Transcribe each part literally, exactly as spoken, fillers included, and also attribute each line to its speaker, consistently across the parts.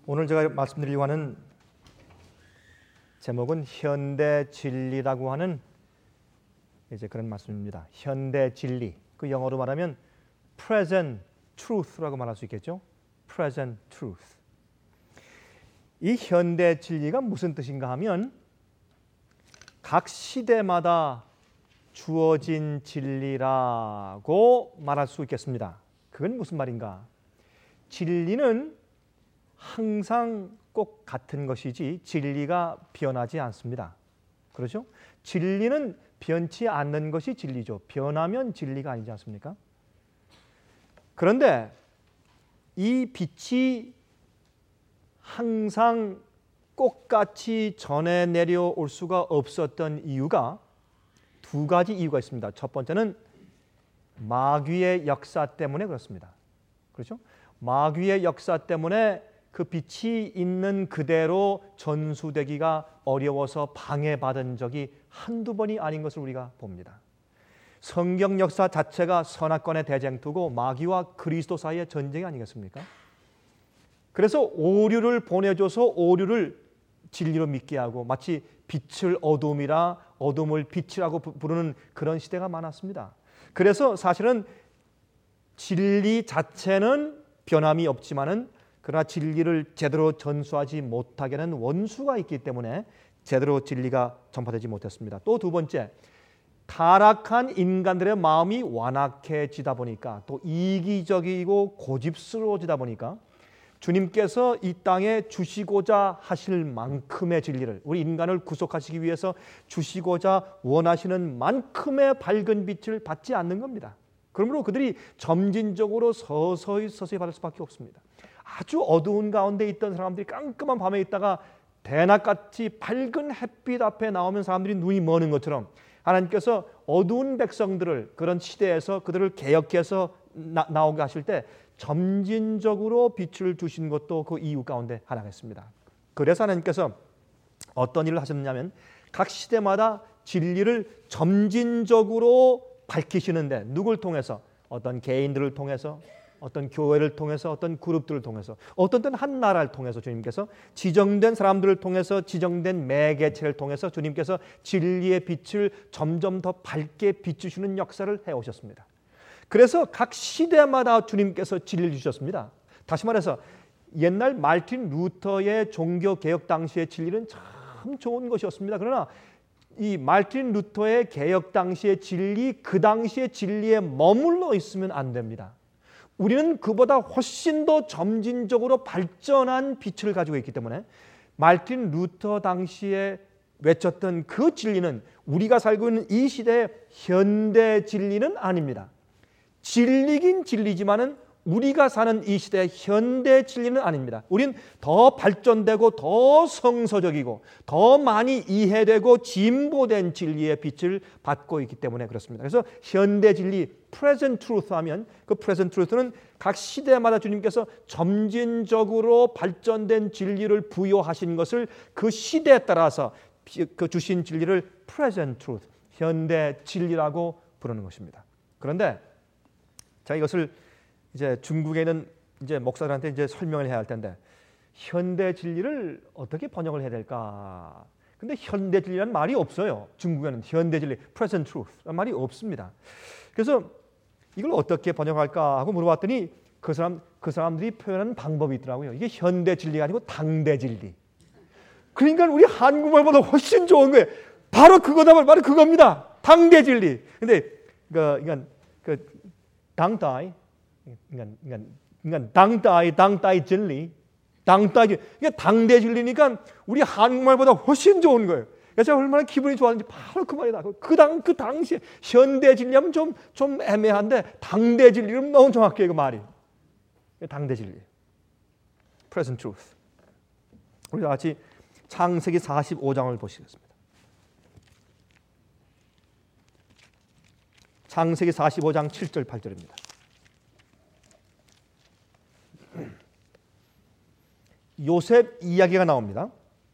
Speaker 1: 오늘 제가 말씀드리려고 하는 제목은 현대 진리라고 하는 이제 그런 말씀입니다. 현대 진리, 그 영어로 말하면 present truth라고 말할 수 있겠죠. present truth. 이 현대 진리가 무슨 뜻인가 하면 각 시대마다 주어진 진리라고 말할 수 있겠습니다. 그건 무슨 말인가? 진리는 항상 꼭 같은 것이지 진리가 변하지 않습니다. 그렇죠? 진리는 변치 않는 것이 진리죠. 변하면 진리가 아니지 않습니까? 그런데 이 빛이 항상 똑같이 전해 내려올 수가 없었던 이유가 두 가지 이유가 있습니다. 첫 번째는 마귀의 역사 때문에 그렇습니다. 그렇죠? 마귀의 역사 때문에 그 빛이 있는 그대로 전수되기가 어려워서 방해받은 적이 한두 번이 아닌 것을 우리가 봅니다. 성경 역사 자체가 선악권의 대쟁투고 마귀와 그리스도 사이의 전쟁이 아니겠습니까? 그래서 오류를 보내줘서 오류를 진리로 믿게 하고 마치 빛을 어둠이라 어둠을 빛이라고 부르는 그런 시대가 많았습니다. 그래서 사실은 진리 자체는 변함이 없지만은 그러나 진리를 제대로 전수하지 못하게 하는 원수가 있기 때문에 제대로 진리가 전파되지 못했습니다. 또 두 번째, 타락한 인간들의 마음이 완악해지다 보니까 또 이기적이고 고집스러워지다 보니까 주님께서 이 땅에 주시고자 하실 만큼의 진리를, 우리 인간을 구속하시기 위해서 주시고자 원하시는 만큼의 밝은 빛을 받지 않는 겁니다. 그러므로 그들이 점진적으로 서서히 서서히 받을 수밖에 없습니다. 아주 어두운 가운데 있던 사람들이 깜깜한 밤에 있다가 대낮같이 밝은 햇빛 앞에 나오면 사람들이 눈이 머는 것처럼 하나님께서 어두운 백성들을 그런 시대에서 그들을 개혁해서 나, 나오게 하실 때 점진적으로 빛을 주신 것도 그 이유 가운데 하나겠습니다. 그래서 하나님께서 어떤 일을 하셨냐면 각 시대마다 진리를 점진적으로 밝히시는데 누굴 통해서? 어떤 개인들을 통해서, 어떤 교회를 통해서, 어떤 그룹들을 통해서, 어떤 때는 한 나라를 통해서 주님께서 지정된 사람들을 통해서 지정된 매개체를 통해서 주님께서 진리의 빛을 점점 더 밝게 비추시는 역사를 해오셨습니다. 그래서 각 시대마다 주님께서 진리를 주셨습니다. 다시 말해서 옛날 말틴 루터의 종교개혁 당시의 진리는 참 좋은 것이었습니다. 그러나 이 말틴 루터의 개혁 당시의 진리, 그 당시의 진리에 머물러 있으면 안 됩니다. 우리는 그보다 훨씬 더 점진적으로 발전한 빛을 가지고 있기 때문에 말틴 루터 당시에 외쳤던 그 진리는 우리가 살고 있는 이 시대의 현대 진리는 아닙니다. 진리긴 진리지만은 우리가 사는 이 시대의 현대 진리는 아닙니다. 우린 더 발전되고 더 성서적이고 더 많이 이해되고 진보된 진리의 빛을 받고 있기 때문에 그렇습니다. 그래서 현대 진리, present truth 하면 그 present truth는 각 시대마다 주님께서 점진적으로 발전된 진리를 부여하신 것을 그 시대에 따라서 그 주신 진리를 present truth, 현대 진리라고 부르는 것입니다. 그런데 자, 이것을 이제 중국에 있는 이제 목사들한테 이제 설명을 해야 할 텐데 현대 진리를 어떻게 번역을 해야 될까? 근데 현대 진리라는 말이 없어요. 중국에는 현대 진리, present truth라는 말이 없습니다. 그래서 이걸 어떻게 번역할까 하고 물어봤더니 그 사람 그 사람들이 표현하는 방법이 있더라고요. 이게 현대 진리가 아니고 당대 진리. 그러니까 우리 한국말보다 훨씬 좋은 거예요. 바로 그거다, 바로 그겁니다. 당대 진리. 근데 그 그러니까 그 당다이 인간, 인간, 인간 당다이, 당다이 진리, 당다이, 이게 당대 진리니까 우리 한국말보다 훨씬 좋은 거예요. 그래서 제가 얼마나 기분이 좋았는지 바로 그 말이다. 그 당, 그 당시에 현대 진리하면 좀, 좀 애매한데 당대 진리는 너무 정확해요, 그 말이. 당대 진리. Present truth. 우리 같이 창세기 사십오 장을 보시겠습니다. 창세기 사십오 장 칠 절 팔 절입니다. 요셉 이야기가 나옵니다.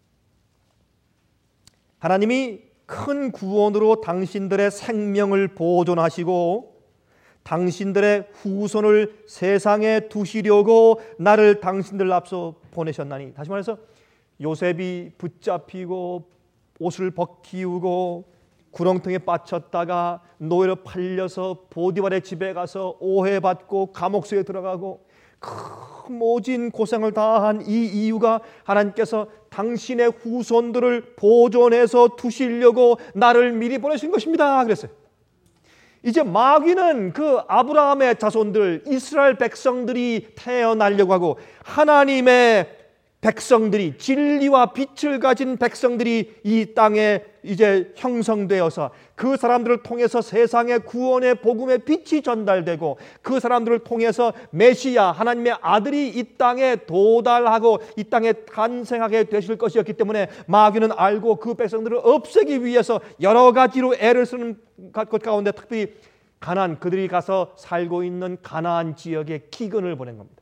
Speaker 1: 하나님이 큰 구원으로 당신들의 생명을 보존하시고 당신들의 후손을 세상에 두시려고 나를 당신들 앞서 보내셨나니. 다시 말해서 요셉이 붙잡히고 옷을 벗기우고 구렁텅이에 빠쳤다가 노예로 팔려서 보디발의 집에 가서 오해받고 감옥소에 들어가고 큰 모진 고생을 다한 이 이유가 하나님께서 당신의 후손들을 보존해서 두시려고 나를 미리 보내신 것입니다. 그랬어요. 이제 마귀는 그 아브라함의 자손들 이스라엘 백성들이 태어나려고 하고 하나님의 백성들이 진리와 빛을 가진 백성들이 이 땅에 이제 형성되어서 그 사람들을 통해서 세상의 구원의 복음의 빛이 전달되고 그 사람들을 통해서 메시아 하나님의 아들이 이 땅에 도달하고 이 땅에 탄생하게 되실 것이었기 때문에 마귀는 알고 그 백성들을 없애기 위해서 여러 가지로 애를 쓰는 것 가운데 특별히 가나안, 그들이 가서 살고 있는 가나안 지역에 기근을 보낸 겁니다.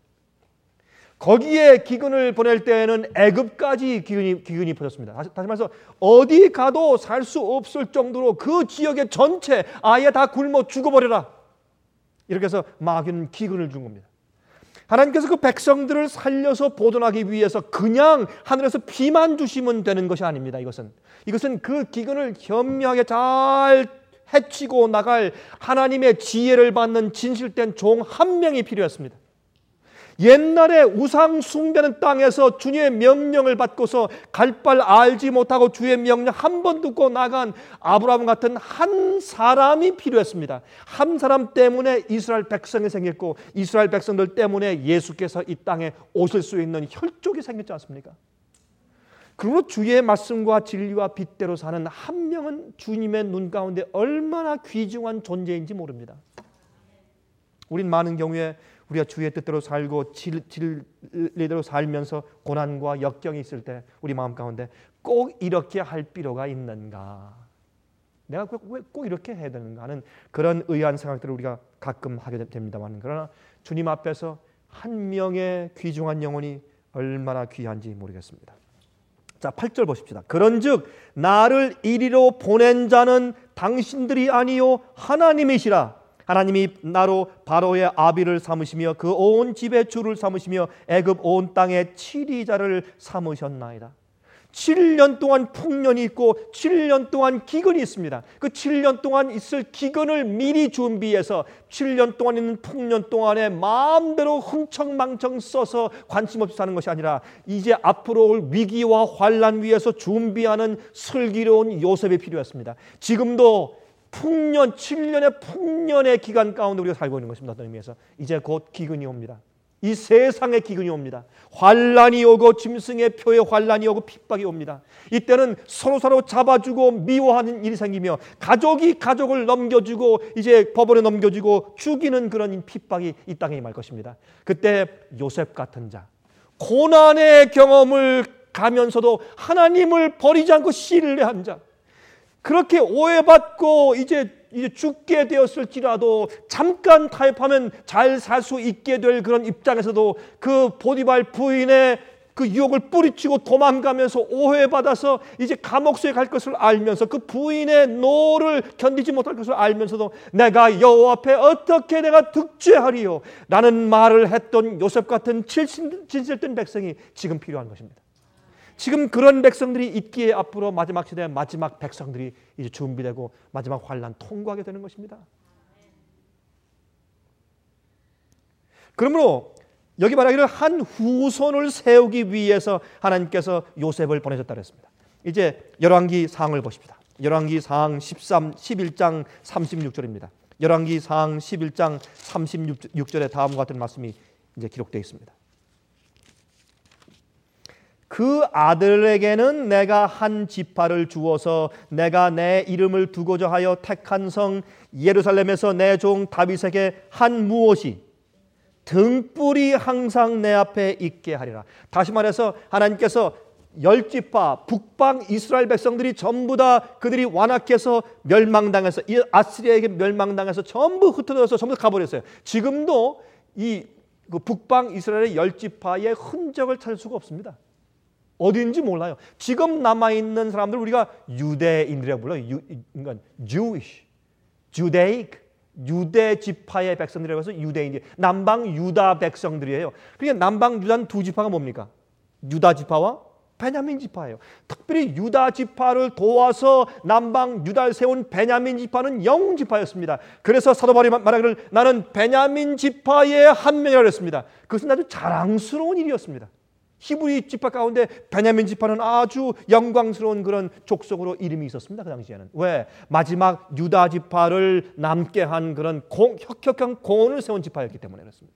Speaker 1: 거기에 기근을 보낼 때에는 애굽까지 기근이, 기근이 퍼졌습니다. 다시, 다시 말해서 어디 가도 살 수 없을 정도로 그 지역의 전체 아예 다 굶어 죽어버려라. 이렇게 해서 마귀는 기근을 준 겁니다. 하나님께서 그 백성들을 살려서 보존하기 위해서 그냥 하늘에서 비만 주시면 되는 것이 아닙니다. 이것은 이것은 그 기근을 현명하게 잘 해치고 나갈 하나님의 지혜를 받는 진실된 종 한 명이 필요했습니다. 옛날에 우상 숭배하는 땅에서 주님의 명령을 받고서 갈 바 알지 못하고 주의 명령 한 번 듣고 나간 아브라함 같은 한 사람이 필요했습니다. 한 사람 때문에 이스라엘 백성이 생겼고 이스라엘 백성들 때문에 예수께서 이 땅에 오실 수 있는 혈족이 생겼지 않습니까? 그러므로 주의 말씀과 진리와 빛대로 사는 한 명은 주님의 눈 가운데 얼마나 귀중한 존재인지 모릅니다. 우린 많은 경우에 우리가 주의 뜻대로 살고 진, 진리대로 살면서 고난과 역경이 있을 때 우리 마음 가운데 꼭 이렇게 할 필요가 있는가? 내가 왜 꼭 이렇게 해야 되는가 하는 그런 의아한 생각들을 우리가 가끔 하게 됩니다만, 그러나 주님 앞에서 한 명의 귀중한 영혼이 얼마나 귀한지 모르겠습니다. 자, 팔 절 보십시다. 그런즉 나를 이리로 보낸 자는 당신들이 아니요 하나님이시라. 하나님이 나로 바로의 아비를 삼으시며 그 온 집의 주를 삼으시며 애굽 온 땅의 치리자를 삼으셨나이다. 칠 년 동안 풍년이 있고 칠 년 동안 기근이 있습니다. 그 칠 년 동안 있을 기근을 미리 준비해서 칠 년 동안 있는 풍년 동안에 마음대로 흥청망청 써서 관심 없이 사는 것이 아니라 이제 앞으로 올 위기와 환난 위해서 준비하는 슬기로운 요셉이 필요했습니다. 지금도 풍년, 칠 년의 풍년의 기간 가운데 우리가 살고 있는 것입니다. 어떤 의미에서 이제 곧 기근이 옵니다. 이 세상의 기근이 옵니다. 환란이 오고 짐승의 표에 환란이 오고 핍박이 옵니다. 이때는 서로서로 잡아주고 미워하는 일이 생기며 가족이 가족을 넘겨주고 이제 법원에 넘겨주고 죽이는 그런 핍박이 이 땅에 임할 것입니다. 그때 요셉 같은 자, 고난의 경험을 가면서도 하나님을 버리지 않고 신뢰한 자, 그렇게 오해받고 이제 이제 죽게 되었을지라도 잠깐 타협하면 잘 살 수 있게 될 그런 입장에서도 그 보디발 부인의 그 유혹을 뿌리치고 도망가면서 오해받아서 이제 감옥소에 갈 것을 알면서 그 부인의 노를 견디지 못할 것을 알면서도 내가 여호와 앞에 어떻게 내가 득죄하리요 라는 말을 했던 요셉 같은 진실된 백성이 지금 필요한 것입니다. 지금 그런 백성들이 있기에 앞으로 마지막 시대의 마지막 백성들이 이제 준비되고 마지막 환난 통과하게 되는 것입니다. 그러므로 여기 말하기를 한 후손을 세우기 위해서 하나님께서 요셉을 보내셨다고 했습니다. 이제 열왕기 사항을 보십시다. 열왕기 사항 십삼, 십일 장 삼십육 절입니다. 열왕기 사항 십일 장 삼십육 절에 다음과 같은 말씀이 이제 기록되어 있습니다. 그 아들에게는 내가 한 지파를 주어서 내가 내 이름을 두고자 하여 택한 성 예루살렘에서 내 종 다윗에게 한 무엇이 등불이 항상 내 앞에 있게 하리라. 다시 말해서 하나님께서 열 지파 북방 이스라엘 백성들이 전부 다 그들이 완악해서 멸망당해서 아스리아에게 멸망당해서 전부 흩어져서 전부 가버렸어요. 지금도 이 그 북방 이스라엘의 열 지파의 흔적을 찾을 수가 없습니다. 어디인지 몰라요. 지금 남아있는 사람들 우리가 유대인이라고 불러요. 유, 그러니까 Jewish, Judaic, 유대 지파의 백성들이라고 해서 유대인이 남방 유다 백성들이에요. 그러니까 남방 유다는 두 지파가 뭡니까? 유다 지파와 베냐민 지파예요. 특별히 유다 지파를 도와서 남방 유다를 세운 베냐민 지파는 영웅 지파였습니다. 그래서 사도 바울이 말하기를 나는 베냐민 지파의 한 명이라고 했습니다. 그것은 아주 자랑스러운 일이었습니다. 히브리 지파 가운데 베냐민 지파는 아주 영광스러운 그런 족속으로 이름이 있었습니다. 그 당시에는. 왜? 마지막 유다 지파를 남게 한 그런 공, 혁혁한 공헌을 세운 지파였기 때문에 그렇습니다.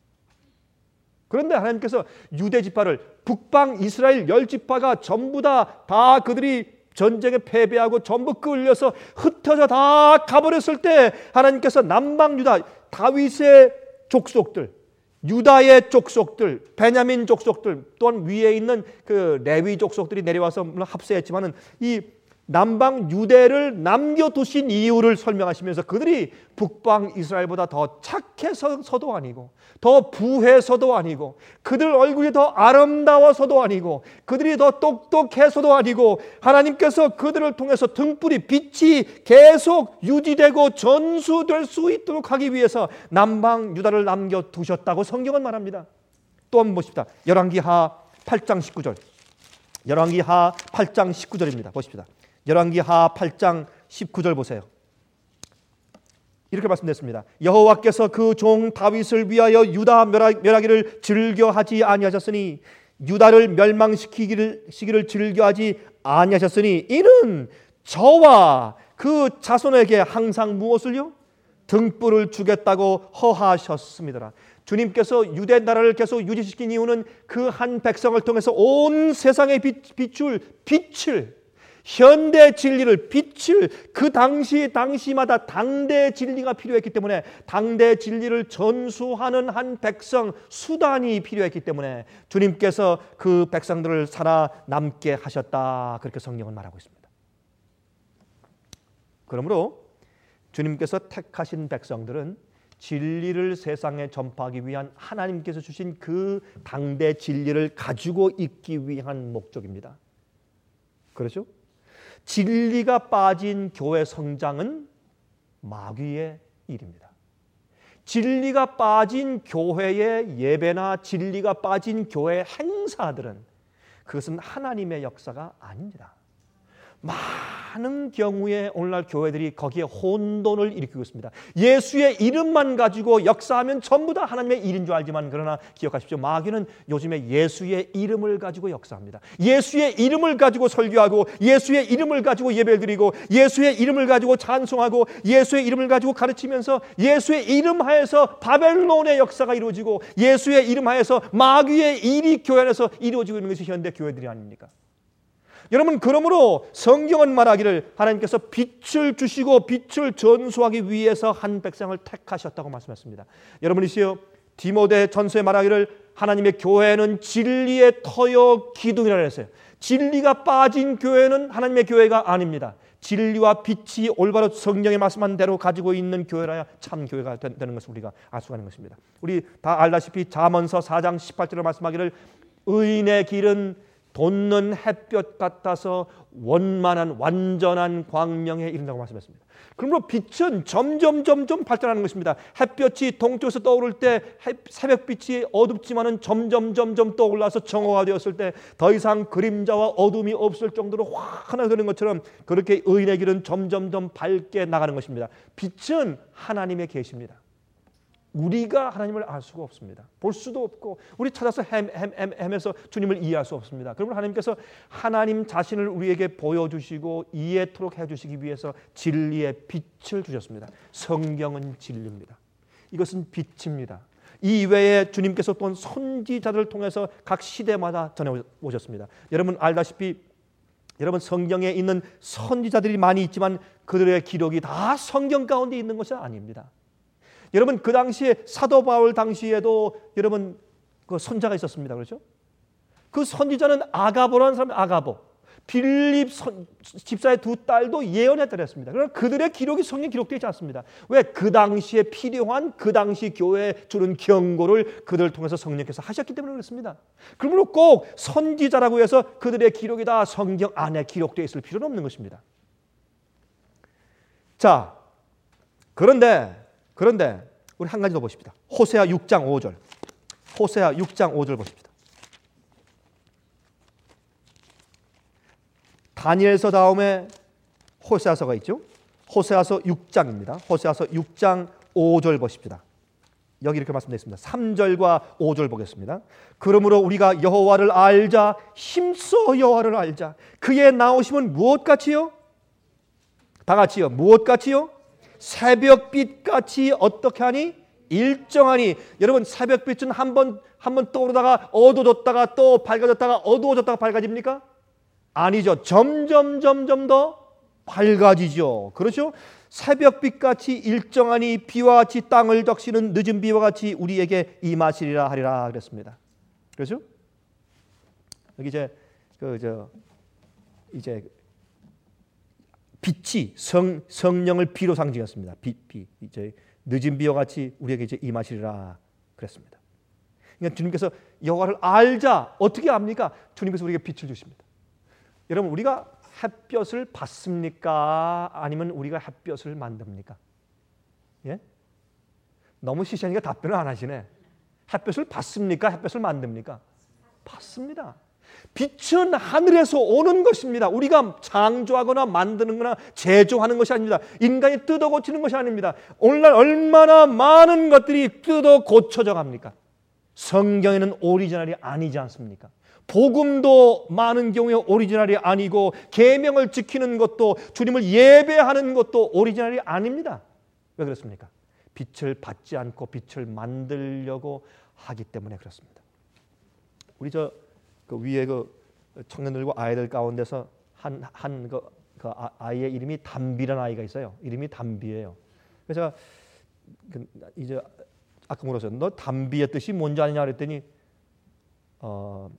Speaker 1: 그런데 하나님께서 유대 지파를 북방 이스라엘 열 지파가 전부 다, 다 그들이 전쟁에 패배하고 전부 끌려서 흩어져 다 가버렸을 때 하나님께서 남방 유다 다윗의 족속들, 유다의 족속들, 베냐민 족속들 또한 위에 있는 그 레위 족속들이 내려와서 물론 합세했지만은 이 남방 유대를 남겨두신 이유를 설명하시면서 그들이 북방 이스라엘보다 더 착해서도 아니고 더 부해서도 아니고 그들 얼굴이 더 아름다워서도 아니고 그들이 더 똑똑해서도 아니고 하나님께서 그들을 통해서 등불이 빛이 계속 유지되고 전수될 수 있도록 하기 위해서 남방 유다를 남겨두셨다고 성경은 말합니다. 또 한번 보십시다. 열왕기하 팔 장 십구 절. 열왕기하 팔 장 십구 절입니다. 보십시다. 열왕기하 팔 장 십구 절 보세요. 이렇게 말씀드렸습니다. 여호와께서 그 종 다윗을 위하여 유다 멸하기를 즐겨하지 아니하셨으니 유다를 멸망시키기를 시기를 즐겨하지 아니하셨으니 이는 저와 그 자손에게 항상 무엇을요? 등불을 주겠다고 허하셨습니다. 주님께서 유대 나라를 계속 유지시킨 이유는 그 한 백성을 통해서 온 세상에 비출 빛을 현대 진리를 빛을 그 당시 당시마다 당대 진리가 필요했기 때문에 당대 진리를 전수하는 한 백성 수단이 필요했기 때문에 주님께서 그 백성들을 살아남게 하셨다. 그렇게 성경은 말하고 있습니다. 그러므로 주님께서 택하신 백성들은 진리를 세상에 전파하기 위한 하나님께서 주신 그 당대 진리를 가지고 있기 위한 목적입니다. 그렇죠? 진리가 빠진 교회 성장은 마귀의 일입니다. 진리가 빠진 교회의 예배나 진리가 빠진 교회 행사들은 그것은 하나님의 역사가 아닙니다. 많은 경우에 오늘날 교회들이 거기에 혼돈을 일으키고 있습니다. 예수의 이름만 가지고 역사하면 전부 다 하나님의 일인 줄 알지만 그러나 기억하십시오. 마귀는 요즘에 예수의 이름을 가지고 역사합니다. 예수의 이름을 가지고 설교하고 예수의 이름을 가지고 예배를 드리고 예수의 이름을 가지고 찬송하고 예수의 이름을 가지고 가르치면서 예수의 이름 하에서 바벨론의 역사가 이루어지고 예수의 이름 하에서 마귀의 일이 교회 안에서 이루어지고 있는 것이 현대 교회들이 아닙니까? 여러분, 그러므로 성경은 말하기를 하나님께서 빛을 주시고 빛을 전수하기 위해서 한 백성을 택하셨다고 말씀했습니다. 여러분이시여, 디모데 전서에 말하기를 하나님의 교회는 진리의 터여 기둥이라고 했어요. 진리가 빠진 교회는 하나님의 교회가 아닙니다. 진리와 빛이 올바로 성경에 말씀한 대로 가지고 있는 교회라야 참 교회가 되는 것을 우리가 알 수가 있는 것입니다. 우리 다 알다시피 잠언서 사 장 십팔 절에 말씀하기를 의인의 길은 돋는 햇볕 같아서 원만한 완전한 광명에 이른다고 말씀했습니다. 그러므로 빛은 점점 점점 발전하는 것입니다. 햇볕이 동쪽에서 떠오를 때 새벽빛이 어둡지만은 점점 점점 떠올라서 정오가 되었을 때 더 이상 그림자와 어둠이 없을 정도로 환하게 되는 것처럼 그렇게 의인의 길은 점점점 밝게 나가는 것입니다. 빛은 하나님의 계시입니다. 우리가 하나님을 알 수가 없습니다. 볼 수도 없고 우리 찾아서 헤, 헤, 헤, 헤매서 주님을 이해할 수 없습니다. 그러면 하나님께서 하나님 자신을 우리에게 보여주시고 이해토록 해주시기 위해서 진리의 빛을 주셨습니다. 성경은 진리입니다. 이것은 빛입니다. 이 외에 주님께서 또 선지자들을 통해서 각 시대마다 전해오셨습니다. 여러분 알다시피 여러분 성경에 있는 선지자들이 많이 있지만 그들의 기록이 다 성경 가운데 있는 것이 아닙니다. 여러분 그 당시에 사도 바울 당시에도 여러분 그 선자가 있었습니다. 그렇죠? 그 선지자는 아가보라는 사람, 아가보. 빌립 선, 집사의 두 딸도 예언했더랬습니다. 그러나 그들의 기록이 성경에 기록되지 않습니다. 왜? 그 당시에 필요한 그 당시 교회에 주는 경고를 그들을 통해서 성령께서 하셨기 때문에 그렇습니다. 그러므로 꼭 선지자라고 해서 그들의 기록이 다 성경 안에 기록되어 있을 필요는 없는 것입니다. 자, 그런데 그런데 우리 한 가지 더 보십시다. 호세아 육 장 오 절. 호세아 육 장 오 절 보십시다. 다니엘서 다음에 호세아서가 있죠. 호세아서 육 장입니다. 호세아서 육 장 오 절 보십시다. 여기 이렇게 말씀되어 있습니다. 삼 절과 오 절 보겠습니다. 그러므로 우리가 여호와를 알자, 힘써 여호와를 알자. 그의 나오심은 무엇같이요? 다 같이요. 무엇같이요? 새벽빛같이 어떻게 하니? 일정하니. 여러분, 새벽빛은 한번 한번 떠오르다가 어두워졌다가 또 밝아졌다가 어두워졌다가 밝아집니까? 아니죠. 점점 점점 더 밝아지죠. 그렇죠? 새벽빛같이 일정하니 비와 같이 땅을 적시는 늦은 비와 같이 우리에게 임하시리라 하리라 그랬습니다. 그렇죠? 여기 이제 그 저 이제 빛이 성 성령을 비로 상징했습니다. 빛, 비 이제 늦은 비와 같이 우리에게 이제 임하시리라 그랬습니다. 그러니까 주님께서 여호와를 알자. 어떻게 압니까? 주님께서 우리에게 빛을 주십니다. 여러분, 우리가 햇볕을 받습니까? 아니면 우리가 햇볕을 만듭니까? 예? 너무 시시하니까 답변을 안 하시네. 햇볕을 받습니까? 햇볕을 만듭니까? 받습니다. 빛은 하늘에서 오는 것입니다. 우리가 창조하거나 만드는 거나 제조하는 것이 아닙니다. 인간이 뜯어 고치는 것이 아닙니다. 오늘날 얼마나 많은 것들이 뜯어 고쳐져 갑니까? 성경에는 오리지널이 아니지 않습니까? 복음도 많은 경우에 오리지널이 아니고 계명을 지키는 것도 주님을 예배하는 것도 오리지널이 아닙니다. 왜 그렇습니까? 빛을 받지 않고 빛을 만들려고 하기 때문에 그렇습니다. 우리 저 그 위에 그 청년들과 아이들 가운데서 한 한 그 그 아이의 이름이 담비라는 아이가 있어요. 이름이 담비예요. 그래서 제가 이제 아까 물었어요. 너 담비의 뜻이 뭔지 아느냐 그랬더니 어.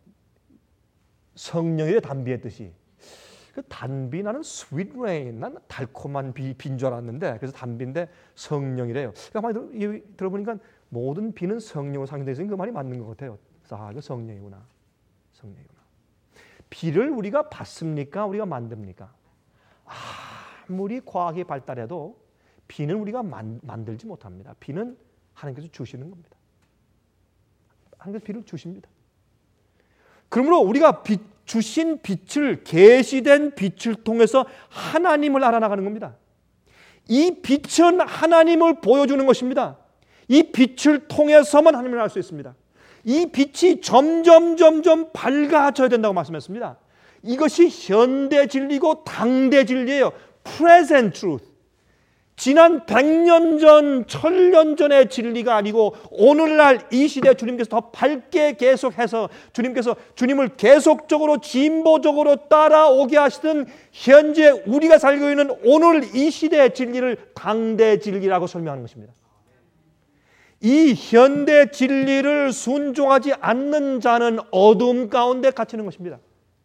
Speaker 1: 성령의 담비의 뜻이 그 단비 나는 sweet rain 난 달콤한 비, 비인 줄 알았는데 그래서 담비인데 성령이래요. 그러니까 많이 들어보니까 모든 비는 성령으로 상징되어 있으니 그 말이 맞는 것 같아요. 그래서 아, 그 성령이구나. 성령이구나. 비를 우리가 받습니까? 우리가 만듭니까? 아무리 과학이 발달해도 비는 우리가 만, 만들지 못합니다. 비는 하나님께서 주시는 겁니다. 하나님께서 비를 주십니다. 그러므로 우리가 빛, 주신 빛을 계시된 빛을 통해서 하나님을 알아나가는 겁니다. 이 빛은 하나님을 보여주는 것입니다. 이 빛을 통해서만 하나님을 알 수 있습니다. 이 빛이 점점 점점 밝아져야 된다고 말씀했습니다. 이것이 현대 진리고 당대 진리예요. Present truth. 지난 백 년 전, 천년 전의 진리가 아니고 오늘날 이 시대 주님께서 더 밝게 계속해서 주님께서 주님을 계속적으로 진보적으로 따라오게 하시던 현재 우리가 살고 있는 오늘 이 시대의 진리를 당대 진리라고 설명하는 것입니다. 이 현대 진리를 순종하지 않는 자는 어둠 가운데 갇히는 것입니다.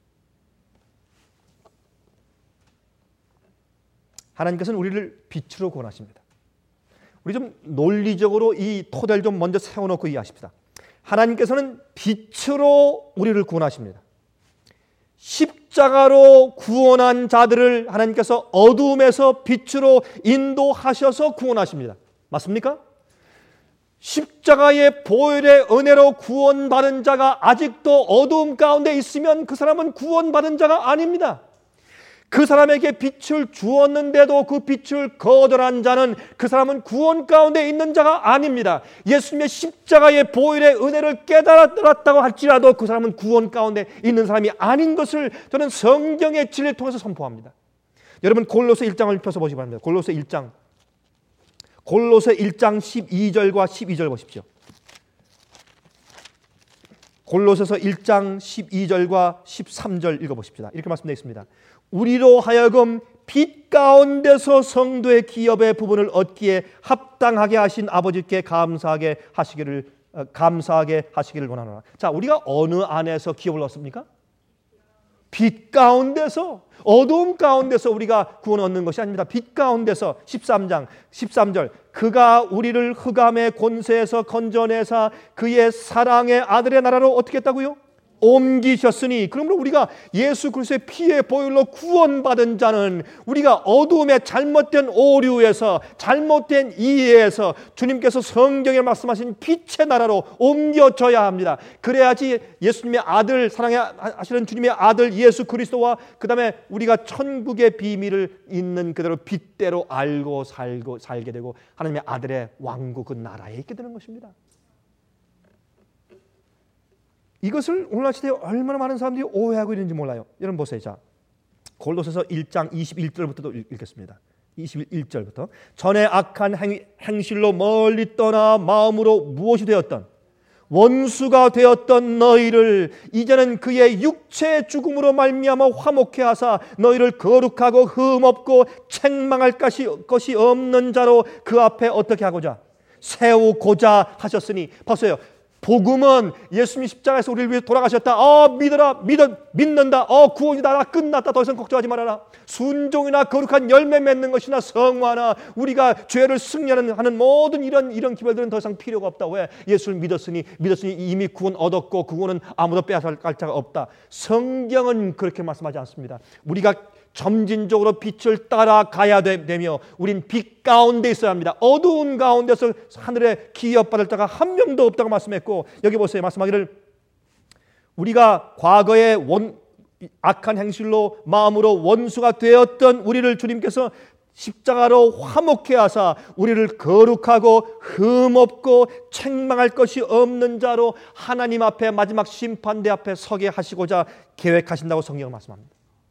Speaker 1: 하나님께서는 우리를 빛으로 구원하십니다. 우리 좀 논리적으로 이 토대를 좀 먼저 세워놓고 이해하십시다. 하나님께서는 빛으로 우리를 구원하십니다. 십자가로 구원한 자들을 하나님께서 어둠에서 빛으로 인도하셔서 구원하십니다. 맞습니까? 십자가의 보혈의 은혜로 구원받은 자가 아직도 어두움 가운데 있으면 그 사람은 구원받은 자가 아닙니다. 그 사람에게 빛을 주었는데도 그 빛을 거절한 자는 그 사람은 구원 가운데 있는 자가 아닙니다. 예수님의 십자가의 보혈의 은혜를 깨달았다고 할지라도 그 사람은 구원 가운데 있는 사람이 아닌 것을 저는 성경의 진리를 통해서 선포합니다. 여러분 골로새 일 장을 펴서 보시기 바랍니다. 골로새 일 장 골로새 일 장 십이 절과 십이 절 보십시오. 골로새서 일 장 십이 절과 십삼 절 읽어보십시다. 이렇게 말씀되어 있습니다. 우리로 하여금 빛 가운데서 성도의 기업의 부분을 얻기에 합당하게 하신 아버지께 감사하게 하시기를 감사하게 하시기를 원하노라. 자, 우리가 어느 안에서 기업을 얻습니까? 빛 가운데서, 어두움 가운데서 우리가 구원 얻는 것이 아닙니다. 빛 가운데서. 십삼 장 십삼 절 그가 우리를 흑암의 권세에서 건져내사 그의 사랑의 아들의 나라로 어떻게 했다고요? 옮기셨으니, 그러므로 우리가 예수 그리스도의 피의 보혈로 구원받은 자는 우리가 어두움의 잘못된 오류에서, 잘못된 이해에서 주님께서 성경에 말씀하신 빛의 나라로 옮겨져야 합니다. 그래야지 예수님의 아들, 사랑하시는 주님의 아들 예수 그리스도와 그 다음에 우리가 천국의 비밀을 있는 그대로 빛대로 알고 살고 살게 되고 하나님의 아들의 왕국, 그 나라에 있게 되는 것입니다. 이것을 오늘날 시대에 얼마나 많은 사람들이 오해하고 있는지 몰라요. 여러분 보세요. 자, 골로새서 일 장 이십일 절부터도 읽겠습니다. 이십일 절부터 전에 악한 행, 행실로 멀리 떠나 마음으로 무엇이 되었던 원수가 되었던 너희를 이제는 그의 육체의 죽음으로 말미암아 화목케 하사 너희를 거룩하고 흠없고 책망할 것이, 것이 없는 자로 그 앞에 어떻게 하고자 세우고자 하셨으니, 보세요. 복음은 예수님이 십자가에서 우리를 위해 돌아가셨다. 어, 믿어라, 믿어, 믿는다. 어, 구원이다. 나 끝났다. 더 이상 걱정하지 말아라. 순종이나 거룩한 열매 맺는 것이나 성화나 우리가 죄를 승리하는 하는 모든 이런 이런 기별들은 더 이상 필요가 없다. 왜? 예수를 믿었으니 믿었으니 이미 구원 얻었고 그거는 아무도 빼앗을 자가 없다. 성경은 그렇게 말씀하지 않습니다. 우리가 점진적으로 빛을 따라가야 되며 우린 빛 가운데 있어야 합니다. 어두운 가운데서 하늘에 기업받을 자가 한 명도 없다고 말씀했고, 여기 보세요. 말씀하기를 우리가 과거에 원, 악한 행실로 마음으로 원수가 되었던 우리를 주님께서 십자가로 화목케 하사 우리를 거룩하고 흠없고 책망할 것이 없는 자로 하나님 앞에 마지막 심판대 앞에 서게 하시고자 계획하신다고 성경은 말씀합니다.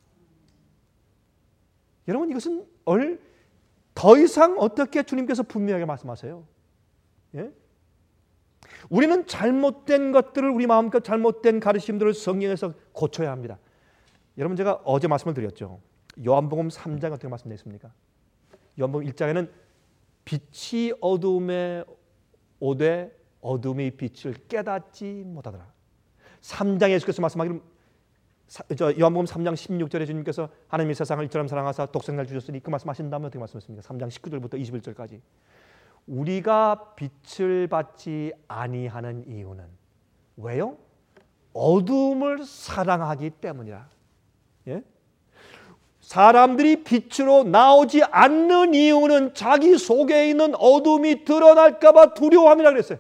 Speaker 1: 여러분, 이것은 얼, 더 이상 어떻게 주님께서 분명하게 말씀하세요? 예? 우리는 잘못된 것들을, 우리 마음껏 잘못된 가르침들을 성경에서 고쳐야 합니다. 여러분, 제가 어제 말씀을 드렸죠. 요한복음 삼 장 어떻게 말씀드렸습니까? 요한복음 일 장에는 빛이 어두움에 오되 어둠의 빛을 깨닫지 못하더라. 삼 장에 예수께서 말씀하기를, 저 요한복음 삼 장 십육 절에 주님께서 하나님이 세상을 이처럼 사랑하사 독생자를 주셨으니, 그 말씀하신 다음에 어떻게 말씀하셨습니까? 삼 장 십구 절부터 이십일 절까지 우리가 빛을 받지 아니하는 이유는 왜요? 어둠을 사랑하기 때문이라. 예? 사람들이 빛으로 나오지 않는 이유는 자기 속에 있는 어둠이 드러날까 봐 두려워함이라 그랬어요.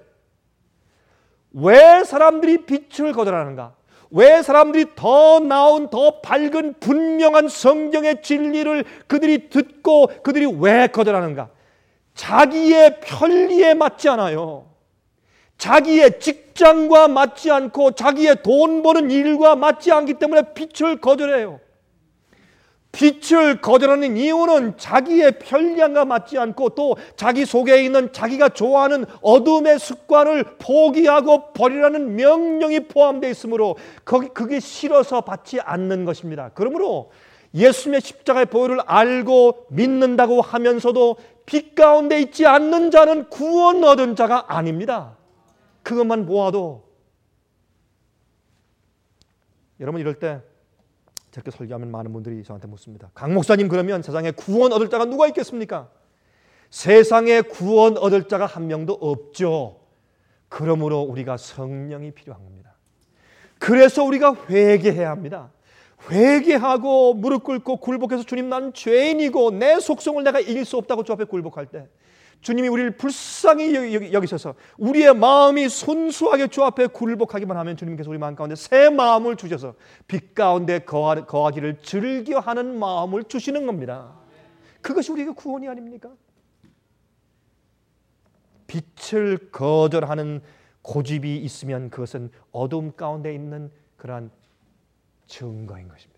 Speaker 1: 왜 사람들이 빛을 거절하는가? 왜 사람들이 더 나은, 더 밝은 분명한 성경의 진리를 그들이 듣고 그들이 왜 거절하는가? 자기의 편리에 맞지 않아요. 자기의 직장과 맞지 않고 자기의 돈 버는 일과 맞지 않기 때문에 빛을 거절해요. 빛을 거절하는 이유는 자기의 편리함과 맞지 않고 또 자기 속에 있는 자기가 좋아하는 어둠의 습관을 포기하고 버리라는 명령이 포함되어 있으므로 거기 그게 싫어서 받지 않는 것입니다. 그러므로 예수님의 십자가의 보혈을 알고 믿는다고 하면서도 빛 가운데 있지 않는 자는 구원 얻은 자가 아닙니다. 그것만 보아도 여러분, 이럴 때 저렇게 설교하면 많은 분들이 저한테 묻습니다. 강 목사님, 그러면 세상에 구원 얻을 자가 누가 있겠습니까? 세상에 구원 얻을 자가 한 명도 없죠. 그러므로 우리가 성령이 필요한 겁니다. 그래서 우리가 회개해야 합니다. 회개하고 무릎 꿇고 굴복해서 주님, 난 죄인이고 내 속성을 내가 이길 수 없다고 주 앞에 굴복할 때 주님이 우리를 불쌍히 여기셔서 우리의 마음이 순수하게 주 앞에 굴복하기만 하면 주님께서 우리 마음 가운데 새 마음을 주셔서 빛 가운데 거하기를 즐겨하는 마음을 주시는 겁니다. 그것이 우리의 구원이 아닙니까? 빛을 거절하는 고집이 있으면 그것은 어둠 가운데 있는 그러한 증거인 것입니다.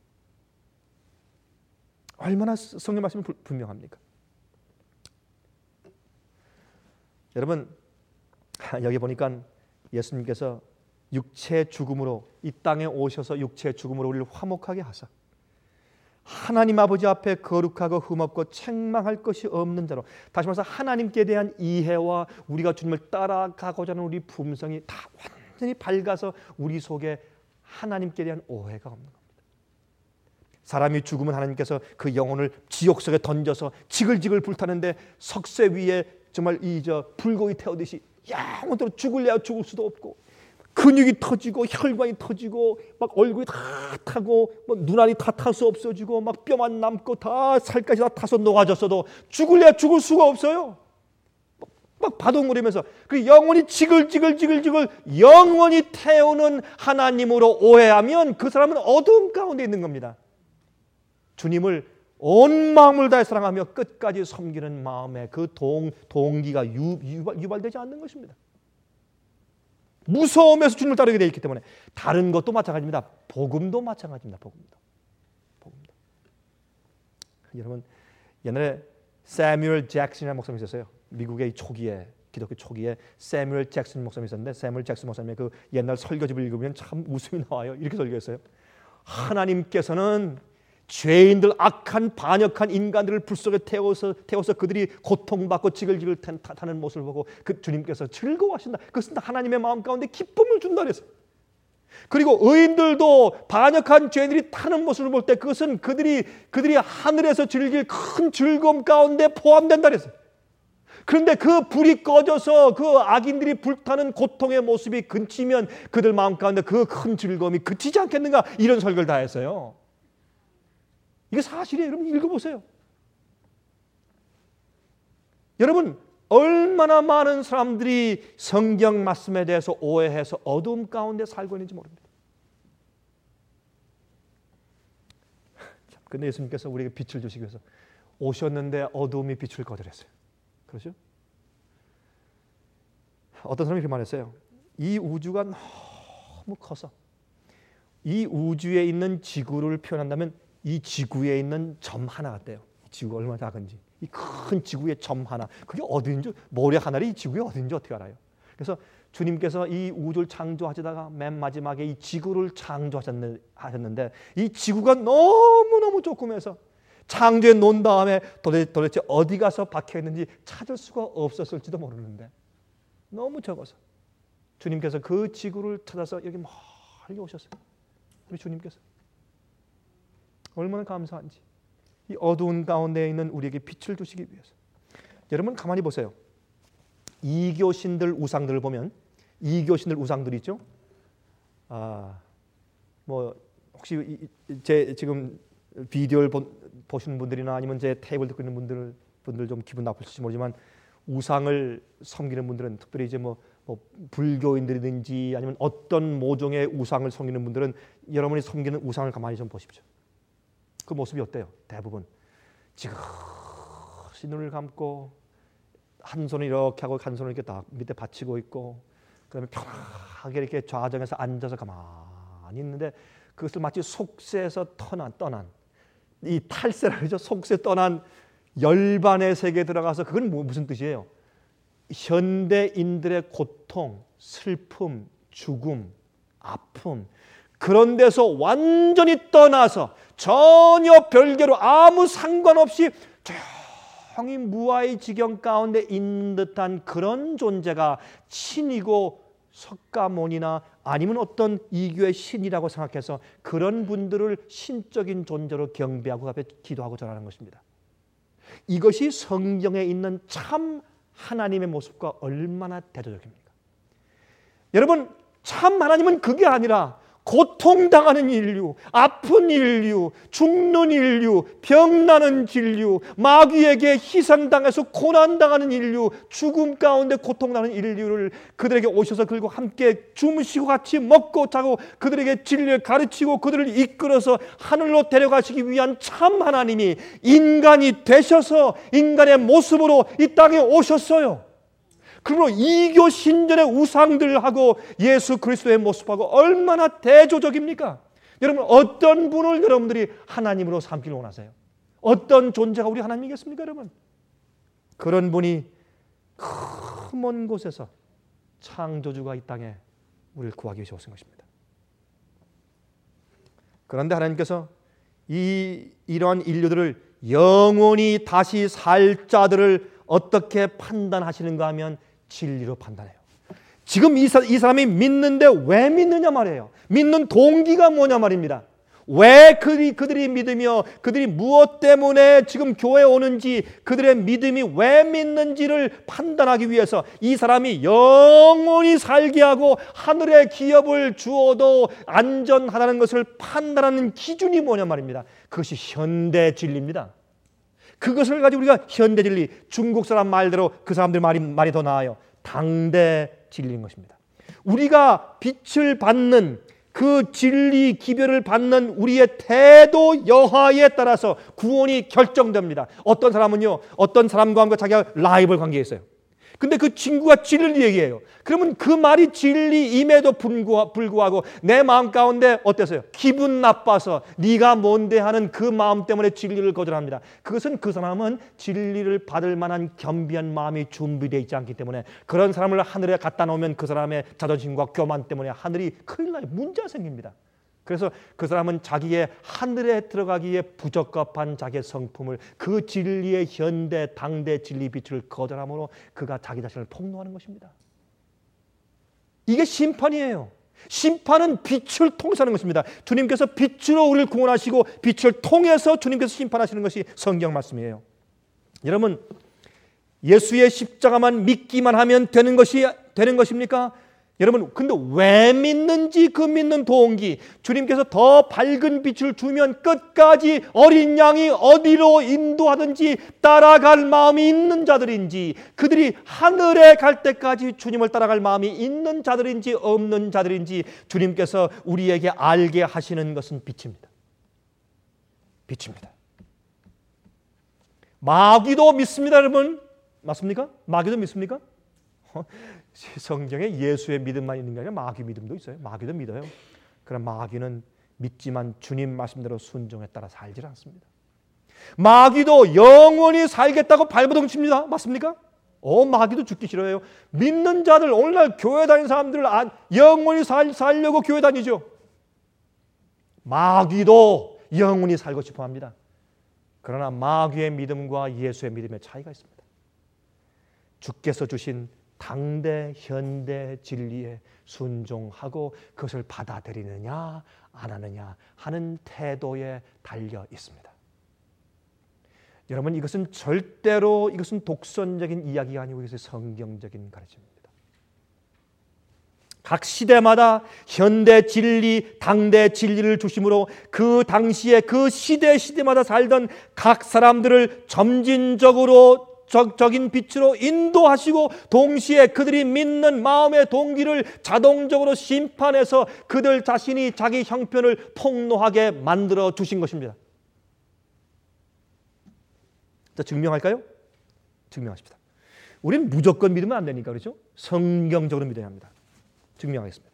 Speaker 1: 얼마나 성경 말씀이 분명합니까? 여러분, 여기 보니까 예수님께서 육체의 죽음으로 이 땅에 오셔서 육체의 죽음으로 우리를 화목하게 하사 하나님 아버지 앞에 거룩하고 흠없고 책망할 것이 없는 자로, 다시 말해서 하나님께 대한 이해와 우리가 주님을 따라가고자 하는 우리 품성이 다 완전히 밝아서 우리 속에 하나님께 대한 오해가 없는 겁니다. 사람이 죽으면 하나님께서 그 영혼을 지옥 속에 던져서 지글지글 불타는데 석쇠 위에 정말 이 저 불고기 태우듯이 영원토록 죽을래야 죽을 수도 없고 근육이 터지고 혈관이 터지고 막 얼굴이 다 타고 뭐 눈알이 다 타서 없어지고 막 뼈만 남고 다 살까지 다 타서 녹아졌어도 죽을래야 죽을 수가 없어요. 막 바둥거리면서 그 영혼이 지글지글지글지글 영원히 태우는 하나님으로 오해하면 그 사람은 어두움 가운데 있는 겁니다. 주님을 온 마음을 다해 사랑하며 끝까지 섬기는 마음에 그 동, 동기가 유, 유발, 유발되지 않는 것입니다. 무서움에서 주님을 따르게 되어 있기 때문에 다른 것도 마찬가지입니다. 복음도 마찬가지입니다. 복음도. 복음도. 여러분 옛날에 세뮤얼 잭슨이라는 목사님이 있었어요. 미국의 초기에 기독교 초기에 세뮤얼 잭슨 목사님이 있었는데 세뮤얼 잭슨 목사님의 그 옛날 설교집을 읽으면 참 웃음이 나와요. 이렇게 설교했어요. 하나님께서는 죄인들 악한 반역한 인간들을 불 속에 태워서 태워서 그들이 고통받고 지글지글 타는 모습을 보고 그 주님께서 즐거워하신다. 그것은 하나님의 마음 가운데 기쁨을 준다 그랬어요. 그리고 의인들도 반역한 죄인들이 타는 모습을 볼 때 그것은 그들이 그들이 하늘에서 즐길 큰 즐거움 가운데 포함된다 그랬어요. 그런데 그 불이 꺼져서 그 악인들이 불타는 고통의 모습이 그치면 그들 마음 가운데 그 큰 즐거움이 그치지 않겠는가 이런 설교를 다 했어요. 이게 사실이에요. 여러분 읽어보세요. 여러분 얼마나 많은 사람들이 성경 말씀에 대해서 오해해서 어두움 가운데 살고 있는지 모릅니다. 그런데 예수님께서 우리에게 빛을 주시기 위해서 오셨는데 어두움이 빛을 거절했어요. 그렇죠? 어떤 사람이 이렇게 말했어요. 이 우주가 너무 커서 이 우주에 있는 지구를 표현한다면 이 지구에 있는 점 하나 같대요. 이 지구가 얼마나 작은지. 이 큰 지구의 점 하나. 그게 어딘지 모래 하나를 이 지구에 어딘지 어떻게 알아요? 그래서 주님께서 이 우주를 창조하시다가 맨 마지막에 이 지구를 창조하셨는데 이 지구가 너무너무 조그매서 창조해 놓은 다음에 도대체, 도대체 어디 가서 박혀 있는지 찾을 수가 없었을지도 모르는데 너무 적어서 주님께서 그 지구를 찾아서 여기 멀리 오셨어요. 우리 주님께서 얼마나 감사한지 이 어두운 가운데 있는 우리에게 빛을 주시기 위해서. 여러분 가만히 보세요. 이교신들 우상들을 보면 이교신들 우상들이 있죠. 아, 뭐 혹시 제 지금 비디오를 보, 보시는 분들이나 아니면 제 테이블 듣고 있는 분들 분들 좀 기분 나쁠지 모르지만 우상을 섬기는 분들은 특별히 이제 뭐, 뭐 불교인들이든지 아니면 어떤 모종의 우상을 섬기는 분들은 여러분이 섬기는 우상을 가만히 좀 보십시오. 그 모습이 어때요? 대부분 지그시 눈을 감고 한 손을 이렇게 하고 한 손을 이렇게 딱 밑에 받치고 있고 그다음에 편하게 이렇게 좌정에서 앉아서 가만히 있는데 그것을 마치 속세에서 떠난 떠난 이 탈세라 그러죠. 속세 떠난 열반의 세계에 들어가서 그건 무슨 뜻이에요? 현대인들의 고통, 슬픔, 죽음, 아픔 그런 데서 완전히 떠나서 전혀 별개로 아무 상관없이 조용히 무아의 지경 가운데 있는 듯한 그런 존재가 신이고 석가모니나 아니면 어떤 이교의 신이라고 생각해서 그런 분들을 신적인 존재로 경배하고 앞에 기도하고 절하는 것입니다. 이것이 성경에 있는 참 하나님의 모습과 얼마나 대조적입니까? 여러분 참 하나님은 그게 아니라 고통당하는 인류, 아픈 인류, 죽는 인류, 병나는 인류, 마귀에게 희생당해서 고난당하는 인류, 죽음 가운데 고통나는 인류를 그들에게 오셔서 그리고 함께 주무시고 같이 먹고 자고 그들에게 진리를 가르치고 그들을 이끌어서 하늘로 데려가시기 위한 참 하나님이 인간이 되셔서 인간의 모습으로 이 땅에 오셨어요. 그러므로 이교 신전의 우상들하고 예수 그리스도의 모습하고 얼마나 대조적입니까? 여러분 어떤 분을 여러분들이 하나님으로 삼기를 원하세요? 어떤 존재가 우리 하나님이겠습니까 여러분? 그런 분이 그 먼 곳에서 창조주가 이 땅에 우리를 구하기 위해서 오신 것입니다. 그런데 하나님께서 이, 이러한 인류들을 영원히 다시 살 자들을 어떻게 판단하시는가 하면 진리로 판단해요. 지금 이, 사, 이 사람이 믿는데 왜 믿느냐 말이에요. 믿는 동기가 뭐냐 말입니다. 왜 그들이, 그들이 믿으며 그들이 무엇 때문에 지금 교회에 오는지, 그들의 믿음이 왜 믿는지를 판단하기 위해서 이 사람이 영원히 살게 하고 하늘의 기업을 주어도 안전하다는 것을 판단하는 기준이 뭐냐 말입니다. 그것이 현대 진리입니다. 그것을 가지고 우리가 현대 진리, 중국 사람 말대로 그 사람들 말이, 말이 더 나아요. 당대 진리인 것입니다. 우리가 빛을 받는 그 진리 기별을 받는 우리의 태도 여하에 따라서 구원이 결정됩니다. 어떤 사람은요, 어떤 사람과 함께 자기가 라이벌 관계에 있어요. 근데 그 친구가 진리를 얘기해요. 그러면 그 말이 진리임에도 불구하고 내 마음 가운데 어땠어요? 기분 나빠서 네가 뭔데 하는 그 마음 때문에 진리를 거절합니다. 그것은 그 사람은 진리를 받을 만한 겸비한 마음이 준비되어 있지 않기 때문에, 그런 사람을 하늘에 갖다 놓으면 그 사람의 자존심과 교만 때문에 하늘이 큰일 나요. 문제가 생깁니다. 그래서 그 사람은 자기의 하늘에 들어가기에 부적합한 자기의 성품을, 그 진리의 현대 당대 진리 빛을 거절함으로 그가 자기 자신을 폭로하는 것입니다. 이게 심판이에요. 심판은 빛을 통해서 하는 것입니다. 주님께서 빛으로 우리를 구원하시고 빛을 통해서 주님께서 심판하시는 것이 성경 말씀이에요. 여러분, 예수의 십자가만 믿기만 하면 되는 것이 되는 것입니까? 여러분, 근데 왜 믿는지, 그 믿는 동기, 주님께서 더 밝은 빛을 주면 끝까지 어린 양이 어디로 인도하든지 따라갈 마음이 있는 자들인지, 그들이 하늘에 갈 때까지 주님을 따라갈 마음이 있는 자들인지 없는 자들인지 주님께서 우리에게 알게 하시는 것은 빛입니다. 빛입니다. 마귀도 믿습니다, 여러분. 맞습니까? 마귀도 믿습니까? 성경에 예수의 믿음만 있는 게 아니라 마귀 믿음도 있어요. 마귀도 믿어요. 그러나 마귀는 믿지만 주님 말씀대로 순종에 따라 살지 않습니다. 마귀도 영원히 살겠다고 발버둥 칩니다. 맞습니까? 어, 마귀도 죽기 싫어해요. 믿는 자들, 오늘날 교회 다니는 사람들을 영원히 살, 살려고 교회 다니죠. 마귀도 영원히 살고 싶어 합니다. 그러나 마귀의 믿음과 예수의 믿음의 차이가 있습니다. 주께서 주신 당대 현대 진리에 순종하고 그것을 받아들이느냐 안 하느냐 하는 태도에 달려 있습니다. 여러분, 이것은 절대로 이것은 독선적인 이야기가 아니고 이것은 성경적인 가르침입니다. 각 시대마다 현대 진리, 당대 진리를 중심으로 그 당시에 그 시대 시대마다 살던 각 사람들을 점진적으로 적인 빛으로 인도하시고 동시에 그들이 믿는 마음의 동기를 자동적으로 심판해서 그들 자신이 자기 형편을 폭로하게 만들어 주신 것입니다. 자, 증명할까요? 증명하십시다. 우리는 무조건 믿으면 안 되니까, 그렇죠? 성경적으로 믿어야 합니다. 증명하겠습니다.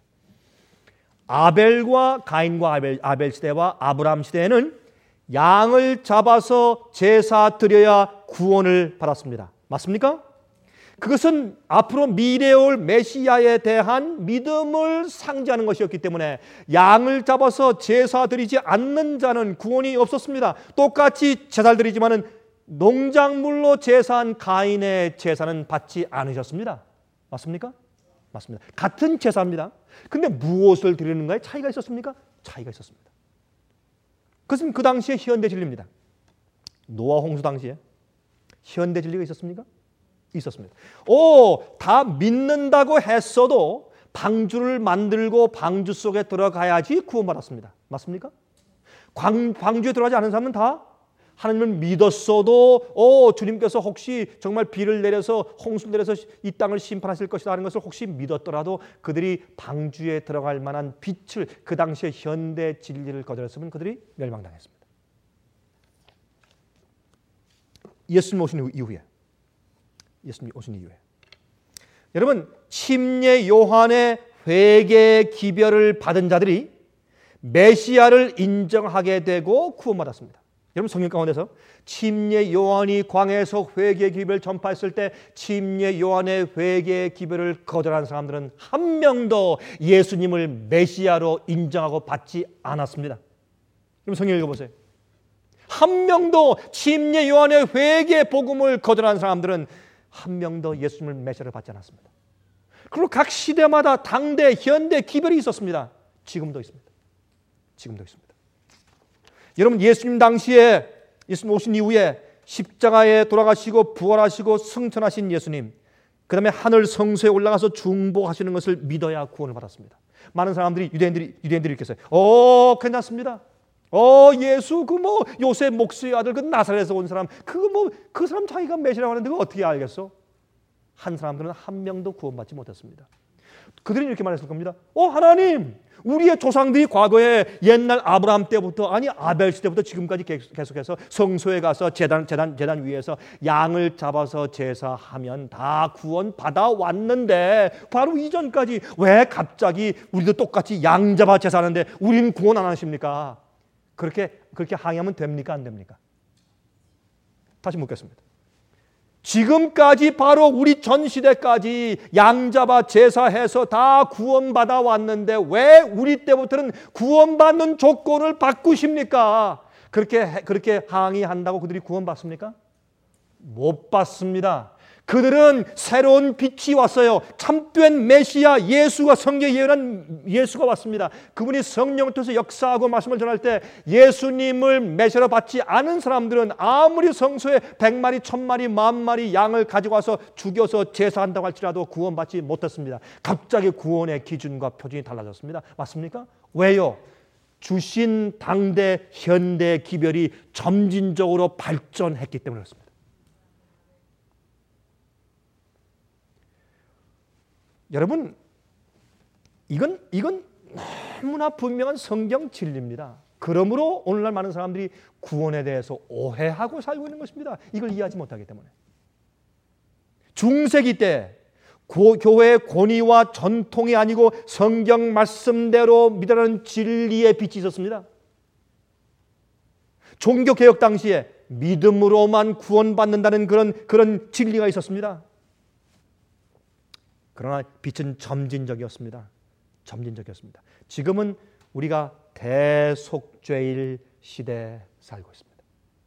Speaker 1: 아벨과 가인과 아벨, 아벨 시대와 아브라함 시대에는 양을 잡아서 제사 드려야 구원을 받았습니다. 맞습니까? 그것은 앞으로 미래에 올 메시아에 대한 믿음을 상징하는 것이었기 때문에 양을 잡아서 제사 드리지 않는 자는 구원이 없었습니다. 똑같이 제사를 드리지만은 농작물로 제사한 가인의 제사는 받지 않으셨습니다. 맞습니까? 맞습니다. 같은 제사입니다. 근데 무엇을 드리는가에 차이가 있었습니까? 차이가 있었습니다. 그것은 그 당시의 현대 진리입니다. 노아 홍수 당시에 현대 진리가 있었습니까? 있었습니다. 오, 다 믿는다고 했어도 방주를 만들고 방주 속에 들어가야지 구원받았습니다. 맞습니까? 광, 방주에 들어가지 않은 사람은 다 하나님을 믿었어도 오, 주님께서 혹시 정말 비를 내려서 홍수를 내려서 이 땅을 심판하실 것이다 하는 것을 혹시 믿었더라도 그들이 방주에 들어갈 만한 빛을, 그 당시의 현대 진리를 거절했으면 그들이 멸망당했습니다. 예수님 오신 이후에 예수님 오신 이후에 여러분, 침례 요한의 회개 기별을 받은 자들이 메시아를 인정하게 되고 구원받았습니다. 여러분, 성경 가운데서 침례 요한이 광야에서 회개 기별을 전파했을 때 침례 요한의 회개 기별을 거절한 사람들은 한 명도 예수님을 메시아로 인정하고 받지 않았습니다. 여러분, 성경 읽어보세요. 한 명도 침례 요한의 회개 복음을 거절한 사람들은 한 명도 예수님을 메시아로 받지 않았습니다. 그리고 각 시대마다 당대, 현대 기별이 있었습니다. 지금도 있습니다. 지금도 있습니다. 여러분, 예수님 당시에, 예수님 오신 이후에 십자가에 돌아가시고 부활하시고 승천하신 예수님, 그 다음에 하늘 성소에 올라가서 중보하시는 것을 믿어야 구원을 받았습니다. 많은 사람들이, 유대인들이, 유대인들이 이렇게 했어요. 어, 괜찮습니다. 어, 예수, 그 뭐, 요셉 목수의 아들, 그 나사렛에서 온 사람, 그거 뭐, 그 사람 자기가 메시라고 하는데 그거 어떻게 알겠어? 한 사람들은 한 명도 구원받지 못했습니다. 그들은 이렇게 말했을 겁니다. 어, 하나님, 우리의 조상들이 과거에 옛날 아브라함 때부터, 아니 아벨 시대부터 지금까지 계속해서 성소에 가서 제단, 제단, 제단 위에서 양을 잡아서 제사하면 다 구원 받아 왔는데 바로 이전까지 왜 갑자기 우리도 똑같이 양 잡아 제사하는데 우리는 구원 안 하십니까? 그렇게 그렇게 항의하면 됩니까? 안 됩니까? 다시 묻겠습니다. 지금까지 바로 우리 전 시대까지 양잡아 제사해서 다 구원받아 왔는데 왜 우리 때부터는 구원받는 조건을 바꾸십니까? 그렇게 그렇게 항의한다고 그들이 구원받습니까? 못 받습니다. 그들은 새로운 빛이 왔어요. 참된 메시아 예수가, 성경에 예언한 예수가 왔습니다. 그분이 성령을 통해서 역사하고 말씀을 전할 때 예수님을 메시아로 받지 않은 사람들은 아무리 성소에 백마리, 천마리, 만마리 양을 가져와서 죽여서 제사한다고 할지라도 구원받지 못했습니다. 갑자기 구원의 기준과 표준이 달라졌습니다. 맞습니까? 왜요? 주신 당대 현대 기별이 점진적으로 발전했기 때문에 그렇습니다. 여러분, 이건 이건 너무나 분명한 성경 진리입니다. 그러므로 오늘날 많은 사람들이 구원에 대해서 오해하고 살고 있는 것입니다. 이걸 이해하지 못하기 때문에. 중세기 때 교회의 권위와 전통이 아니고 성경 말씀대로 믿으라는 진리의 빛이 있었습니다. 종교개혁 당시에 믿음으로만 구원받는다는 그런, 그런 진리가 있었습니다. 그러나 빛은 점진적이었습니다. 점진적이었습니다. 지금은 우리가 대속죄일 시대에 살고 있습니다.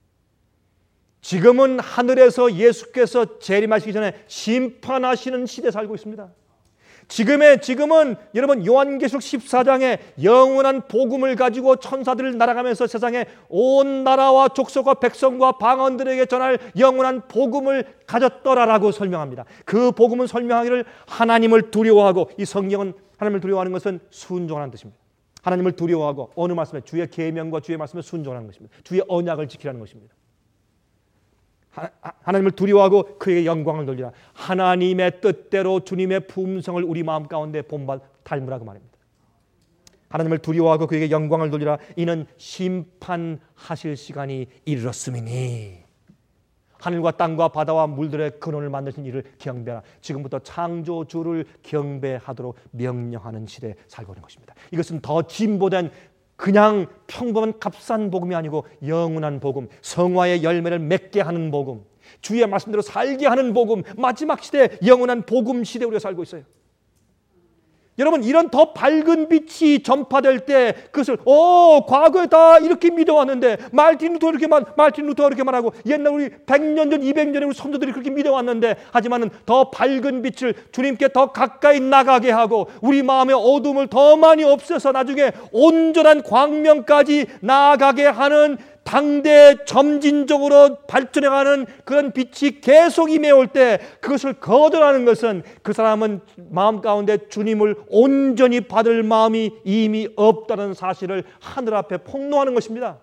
Speaker 1: 지금은 하늘에서 예수께서 재림하시기 전에 심판하시는 시대에 살고 있습니다. 지금의 지금은 여러분 요한계시록 십사 장에 영원한 복음을 가지고 천사들을 날아가면서 세상에 온 나라와 족속과 백성과 방언들에게 전할 영원한 복음을 가졌더라라고 설명합니다. 그 복음은 설명하기를 하나님을 두려워하고, 이 성경은 하나님을 두려워하는 것은 순종하는 뜻입니다. 하나님을 두려워하고 어느 말씀에 주의 계명과 주의 말씀에 순종하는 것입니다. 주의 언약을 지키라는 것입니다. 하나님을 두려워하고 그에게 영광을 돌리라. 하나님의 뜻대로 주님의 품성을 우리 마음 가운데 본받 닮으라고 말입니다. 하나님을 두려워하고 그에게 영광을 돌리라. 이는 심판하실 시간이 이르렀음이니 하늘과 땅과 바다와 물들의 근원을 만드신 이를 경배하라. 지금부터 창조주를 경배하도록 명령하는 시대에 살고 있는 것입니다. 이것은 더 진보된 그냥 평범한 값싼 복음이 아니고 영원한 복음, 성화의 열매를 맺게 하는 복음, 주의 말씀대로 살게 하는 복음, 마지막 시대 영원한 복음 시대에 우리가 살고 있어요. 여러분, 이런 더 밝은 빛이 전파될 때 그것을 오 과거에 다 이렇게 믿어왔는데 말틴 루터 이렇게 말 말틴 루터 이렇게 말하고 옛날 우리 백 년 전, 이백 년에 우리 선조들이 그렇게 믿어왔는데, 하지만은 더 밝은 빛을 주님께 더 가까이 나가게 하고 우리 마음의 어둠을 더 많이 없애서 나중에 온전한 광명까지 나아가게 하는 당대 점진적으로 발전해가는 그런 빛이 계속 임해올 때 그것을 거절하는 것은 그 사람은 마음 가운데 주님을 온전히 받을 마음이 이미 없다는 사실을 하늘 앞에 폭로하는 것입니다.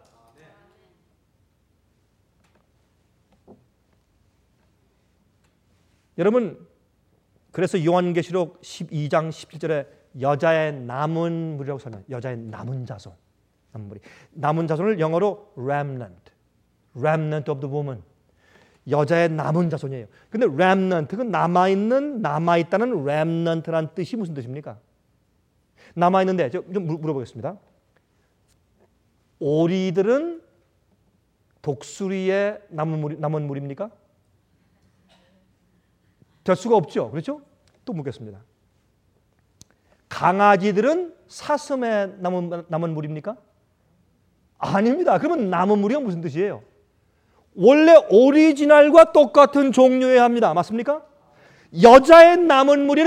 Speaker 1: 여러분, 그래서 요한계시록 십이 장 십칠 절에 여자의 남은 무리라고 설명해요. 여자의 남은 자손. 남은 무리. 남은 자손을 영어로 remnant, remnant of the woman. 여자의 남은 자손이에요. 근데 remnant, 그 남아있는, 남아있다는 remnant라는 뜻이 무슨 뜻입니까? 남아있는데, 좀 물어보겠습니다. 오리들은 독수리의 남은 무리, 남은 무리입니까? 될 수가 없죠. 그렇죠? 또 묻겠습니다. 강아지들은 사슴의 남은, 남은 무리입니까? 아닙니다. 그러면 남은 무리가 무슨 뜻이에요? 원래 오리지널과 똑같은 종류여야 합니다. 맞습니까? 여자의 남은 무리는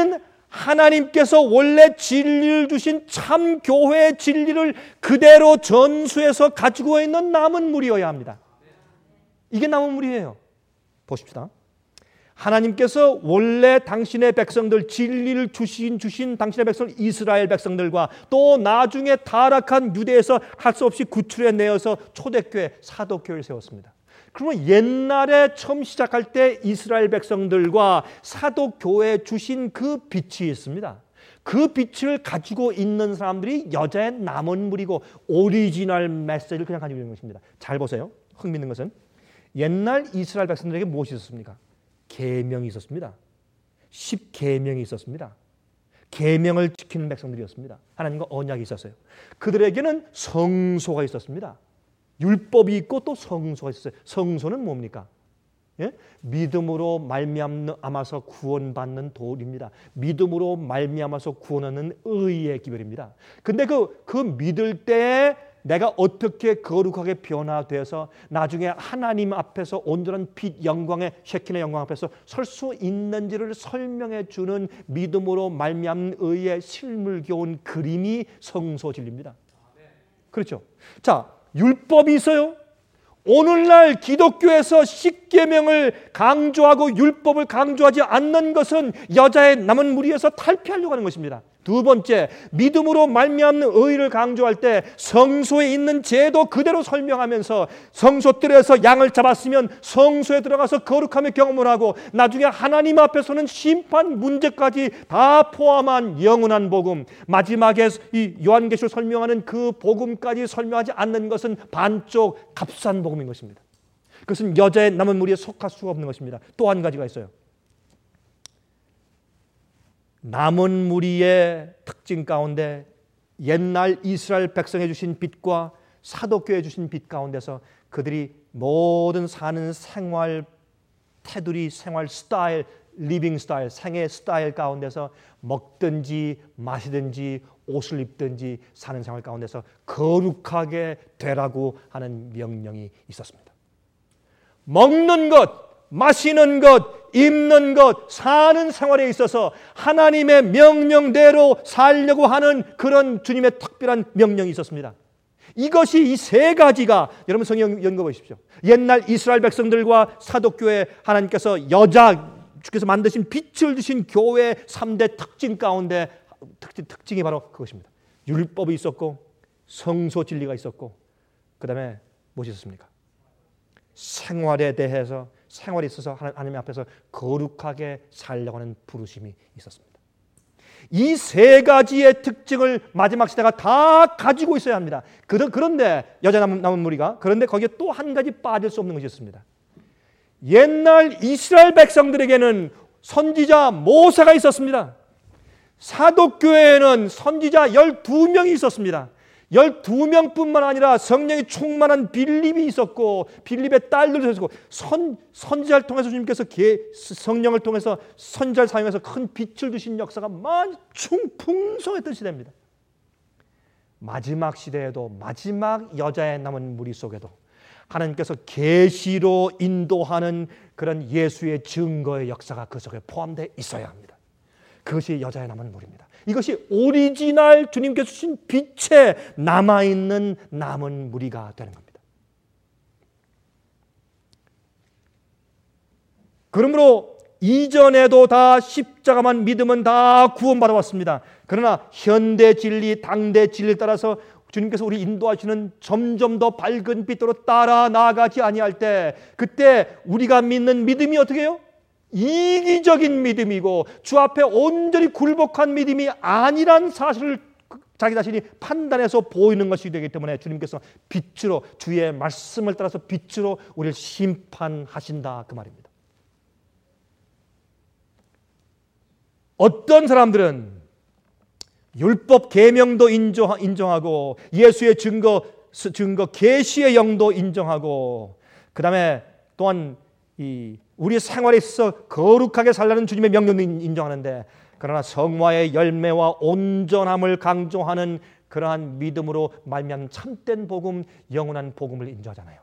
Speaker 1: 하나님께서 원래 진리를 주신 참 교회의 진리를 그대로 전수해서 가지고 있는 남은 무리여야 합니다. 이게 남은 무리예요. 보십시다. 하나님께서 원래 당신의 백성들, 진리를 주신 주신 당신의 백성 이스라엘 백성들과 또 나중에 타락한 유대에서 할 수 없이 구출해내어서 초대교회, 사도교회를 세웠습니다. 그러면 옛날에 처음 시작할 때 이스라엘 백성들과 사도교회에 주신 그 빛이 있습니다. 그 빛을 가지고 있는 사람들이 여자의 남은 무리고 오리지널 메시지를 그냥 가지고 있는 것입니다. 잘 보세요. 흥미있는 것은 옛날 이스라엘 백성들에게 무엇이 있었습니까? 계명이 있었습니다. 십 계명이 있었습니다. 계명을 지키는 백성들이었습니다. 하나님과 언약이 있었어요. 그들에게는 성소가 있었습니다. 율법이 있고 또 성소가 있었어요. 성소는 뭡니까? 예? 믿음으로 말미암아서 구원받는 도입니다. 믿음으로 말미암아서 구원하는 의의 기별입니다. 근데 그, 그 믿을 때에 내가 어떻게 거룩하게 변화되어서 나중에 하나님 앞에서 온전한 빛 영광의 셰킨의 영광 앞에서 설 수 있는지를 설명해 주는 믿음으로 말미암는 의의 실물겨운 그림이 성소 진리입니다. 그렇죠? 자, 율법이 있어요. 오늘날 기독교에서 십계명을 강조하고 율법을 강조하지 않는 것은 여자의 남은 무리에서 탈피하려고 하는 것입니다. 두 번째, 믿음으로 말미암는 의를 강조할 때 성소에 있는 제도 그대로 설명하면서 성소뜰에서 양을 잡았으면 성소에 들어가서 거룩함의 경험을 하고 나중에 하나님 앞에서는 심판 문제까지 다 포함한 영원한 복음, 마지막에 이 요한계시록 설명하는 그 복음까지 설명하지 않는 것은 반쪽 값싼 복음인 것입니다. 그것은 여자의 남은 무리에 속할 수가 없는 것입니다. 또 한 가지가 있어요. 남은 무리의 특징 가운데 옛날 이스라엘 백성에 주신 빛과 사도교회 주신 빛 가운데서 그들이 모든 사는 생활 테두리, 생활 스타일, 리빙 스타일, 생애 스타일 가운데서 먹든지 마시든지 옷을 입든지 사는 생활 가운데서 거룩하게 되라고 하는 명령이 있었습니다. 먹는 것, 마시는 것, 입는 것, 사는 생활에 있어서 하나님의 명령대로 살려고 하는 그런 주님의 특별한 명령이 있었습니다. 이것이 이 세 가지가 여러분 성경 연구해 보십시오. 옛날 이스라엘 백성들과 사도교회 하나님께서 여자 주께서 만드신 빛을 주신 교회의 삼 대 특징 가운데 특징, 특징이 바로 그것입니다. 율법이 있었고 성소 진리가 있었고 그 다음에 무엇이 있었습니까? 생활에 대해서 생활에 있어서 하나님 앞에서 거룩하게 살려고 하는 부르심이 있었습니다. 이 세 가지의 특징을 마지막 시대가 다 가지고 있어야 합니다. 그런데 여자 남은, 남은 무리가 그런데 거기에 또 한 가지 빠질 수 없는 것이 있습니다. 옛날 이스라엘 백성들에게는 선지자 모세가 있었습니다. 사도교회에는 선지자 열두 명이 있었습니다. 열두 명뿐만 아니라 성령이 충만한 빌립이 있었고 빌립의 딸들도 있었고 선, 선지자를 통해서 주님께서 개, 성령을 통해서 선지자를 사용해서 큰 빛을 주신 역사가 만충 풍성했던 시대입니다. 마지막 시대에도 마지막 여자의 남은 무리 속에도 하나님께서 계시로 인도하는 그런 예수의 증거의 역사가 그 속에 포함되어 있어야 합니다. 그것이 여자의 남은 무리입니다. 이것이 오리지널 주님께서 주신 빛에 남아있는 남은 무리가 되는 겁니다. 그러므로 이전에도 다 십자가만 믿으면 다 구원받아 왔습니다. 그러나 현대 진리, 당대 진리에 따라서 주님께서 우리 인도하시는 점점 더 밝은 빛으로 따라 나아가지 아니할 때 그때 우리가 믿는 믿음이 어떻게 해요? 이기적인 믿음이고 주 앞에 온전히 굴복한 믿음이 아니란 사실을 자기 자신이 판단해서 보이는 것이 되기 때문에 주님께서 빛으로 주의 말씀을 따라서 빛으로 우리를 심판하신다 그 말입니다. 어떤 사람들은 율법 계명도 인정하고 예수의 증거 증거 계시의 영도 인정하고 그 다음에 또한 이 우리 생활에 있어서 거룩하게 살라는 주님의 명령도 인정하는데 그러나 성화의 열매와 온전함을 강조하는 그러한 믿음으로 말미암은 참된 복음, 영원한 복음을 인정하잖아요.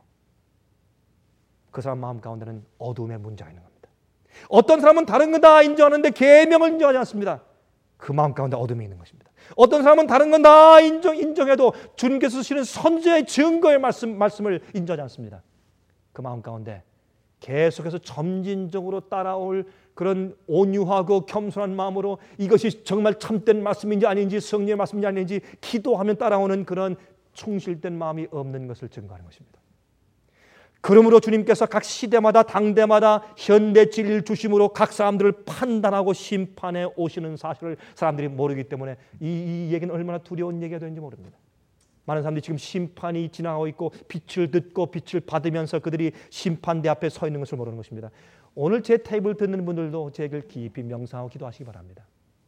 Speaker 1: 그 사람 마음 가운데는 어둠의 문제가 있는 겁니다. 어떤 사람은 다른 거 다 인정하는데 계명을 인정하지 않습니다. 그 마음 가운데 어둠이 있는 것입니다. 어떤 사람은 다른 건 다 인정, 인정해도 주님께서 주시는 선지자의 증거의 말씀, 말씀을 인정하지 않습니다. 그 마음 가운데 계속해서 점진적으로 따라올 그런 온유하고 겸손한 마음으로 이것이 정말 참된 말씀인지 아닌지 성령의 말씀인지 아닌지 기도하면 따라오는 그런 충실된 마음이 없는 것을 증거하는 것입니다. 그러므로 주님께서 각 시대마다 당대마다 현대 진리를 주심으로 각 사람들을 판단하고 심판해 오시는 사실을 사람들이 모르기 때문에 이, 이 얘기는 얼마나 두려운 얘기가 되는지 모릅니다. 많은 사람들이 지금 심판이 지나가고 있고 빛을 듣고 빛을 받으면서 그들이 심판대 앞에 서 있는 것을 모르는 것입니다. 오늘 제 테이블 듣는 분들도 제 얘기를 깊이 명상하고 기도하시기 바랍니다.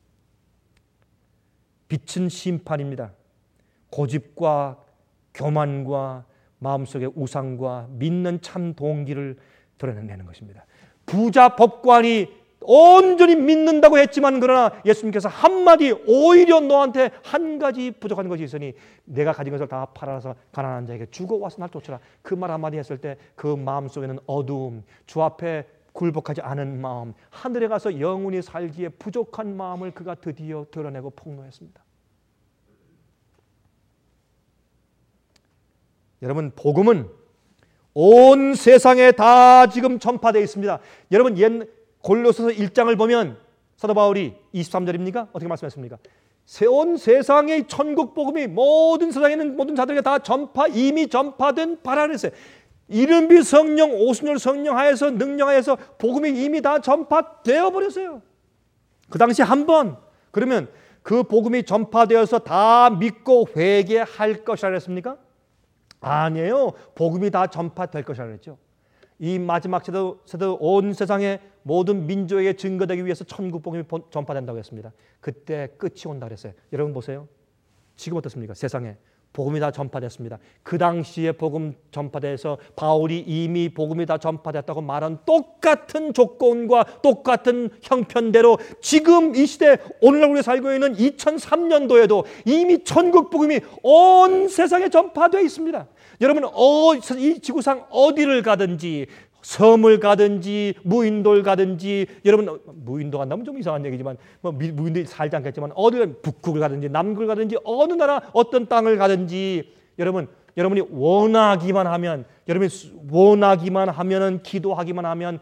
Speaker 1: 빛은 심판입니다. 고집과 교만과 마음속의 우상과 믿는 참 동기를 드러내는 것입니다. 부자 법관이 온전히 믿는다고 했지만 그러나 예수님께서 한마디 오히려 너한테 한 가지 부족한 것이 있으니 내가 가진 것을 다 팔아서 가난한 자에게 주고 와서 날 쫓으라. 그 말 한마디 했을 때 그 마음속에는 어두움, 주 앞에 굴복하지 않은 마음, 하늘에 가서 영원히 살기에 부족한 마음을 그가 드디어 드러내고 폭로했습니다. 여러분, 복음은 온 세상에 다 지금 전파되어 있습니다. 여러분, 옛 골로새서 일 장을 보면 사도 바울이 이십삼 절입니까? 어떻게 말씀했습니까? 온 세상의 천국 복음이 모든 세상에 있는 모든 자들에게 다 전파, 이미 전파된 바라 그랬어요. 이른비 성령, 오순절 성령 하에서 능력 하에서 복음이 이미 다 전파되어 버렸어요. 그 당시 한 번 그러면 그 복음이 전파되어서 다 믿고 회개할 것이라 그랬습니까? 아니에요. 복음이 다 전파될 것이라 그랬죠. 이 마지막 세대도, 세대도 온 세상의 모든 민족에게 증거되기 위해서 천국 복음이 전파된다고 했습니다. 그때 끝이 온다 그랬어요. 여러분 보세요. 지금 어떻습니까? 세상에 복음이 다 전파됐습니다. 그 당시에 복음 전파돼서 바울이 이미 복음이 다 전파됐다고 말한 똑같은 조건과 똑같은 형편대로 지금 이 시대 오늘날 우리가 살고 있는 이천삼 년도에도 이미 천국 복음이 온 세상에 전파되어 있습니다. 여러분 어, 이 지구상 어디를 가든지 섬을 가든지 무인도를 가든지 여러분 무인도 간다면 좀 이상한 얘기지만 뭐 무인도에 살지 않겠지만 어디 북극을 가든지 남극을 가든지 어느 나라 어떤 땅을 가든지 여러분 여러분이 원하기만 하면 여러분이 원하기만 하면은 기도하기만 하면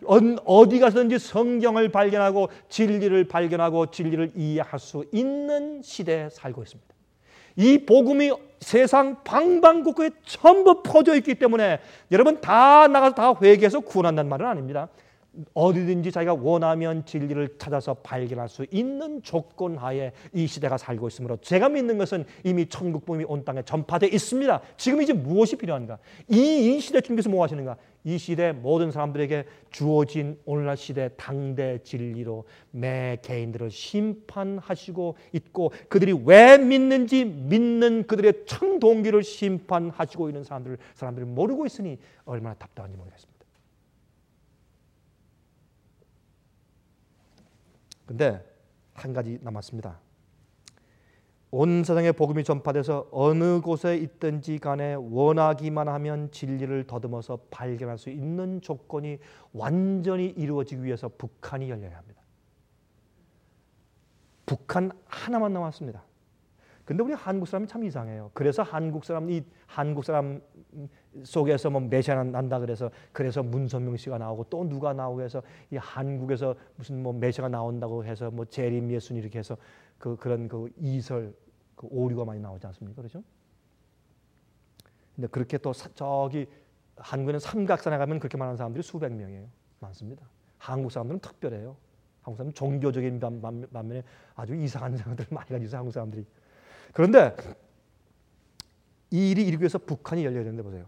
Speaker 1: 어디 가서든지 성경을 발견하고 진리를 발견하고 진리를 이해할 수 있는 시대에 살고 있습니다. 이 복음이 세상 방방곡곡에 전부 퍼져 있기 때문에 여러분 다 나가서 다 회개해서 구원한다는 말은 아닙니다. 어디든지 자기가 원하면 진리를 찾아서 발견할 수 있는 조건 하에 이 시대가 살고 있으므로 제가 믿는 것은 이미 천국 복음이 온 땅에 전파되어 있습니다. 지금 이제 무엇이 필요한가? 이, 이 시대 주님께서 뭐 하시는가? 이 시대 모든 사람들에게 주어진 오늘날 시대 당대 진리로 매 개인들을 심판하시고 있고 그들이 왜 믿는지 믿는 그들의 참 동기를 심판하시고 있는 사람들, 사람들을 모르고 있으니 얼마나 답답한지 모르겠습니다. 근데 한 가지 남았습니다. 온 세상에 복음이 전파돼서 어느 곳에 있든지 간에 원하기만 하면 진리를 더듬어서 발견할 수 있는 조건이 완전히 이루어지기 위해서 북한이 열려야 합니다. 북한 하나만 남았습니다. 근데 우리 한국 사람이 참 이상해요. 그래서 한국 사람 이 한국 사람 속에서 뭐 메시아 난다 그래서 그래서 문선명 씨가 나오고 또 누가 나오고 해서 이 한국에서 무슨 뭐 메시아가 나온다고 해서 뭐 재림 예수님 이렇게 해서 그 그런 그 이설 그 오류가 많이 나오지 않습니까? 그렇죠? 근데 그렇게 또 사, 저기 한국에는 삼각산에 가면 그렇게 많은 사람들이 수백 명이에요. 많습니다. 한국 사람들은 특별해요. 한국 사람은 종교적인 반면에 아주 이상한 사람들 많이 가지고 있어요. 한국 사람들이. 그런데 이 일이 일기 위해서 북한이 열려야 되는데 보세요.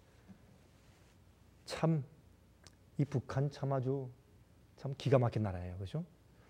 Speaker 1: 참 이 북한 참 아주 참 기가 막힌 나라예요. 그렇죠?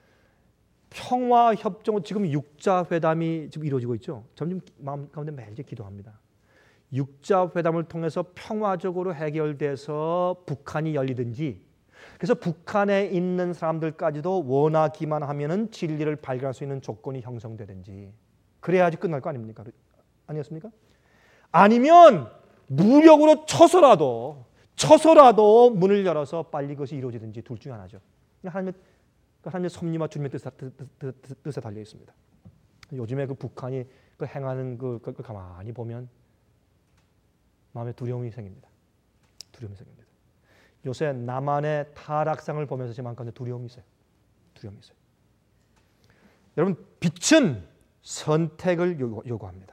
Speaker 1: 평화 협정 지금 육자 회담이 지금 이루어지고 있죠. 점점 마음 가운데 매일 기도합니다. 육자 회담을 통해서 평화적으로 해결돼서 북한이 열리든지 그래서 북한에 있는 사람들까지도 원하기만 하면은 진리를 발견할 수 있는 조건이 형성되든지 그래야지 끝날 거 아닙니까? 아니었습니까? 아니면 무력으로 쳐서라도 쳐서라도 문을 열어서 빨리 그것이 이루어지든지 둘 중에 하나죠. 하나님의 하나님의 섭리와 주님의 뜻에, 뜻에 달려 있습니다. 요즘에 그 북한이 그 행하는 그, 그, 그 가만히 보면 마음에 두려움이 생깁니다. 두려움이 생깁니다. 요새 남한의 타락상을 보면서 제 마음 가운데 두려움이 있어요. 두려움이 있어요. 여러분, 빛은 선택을 요구합니다.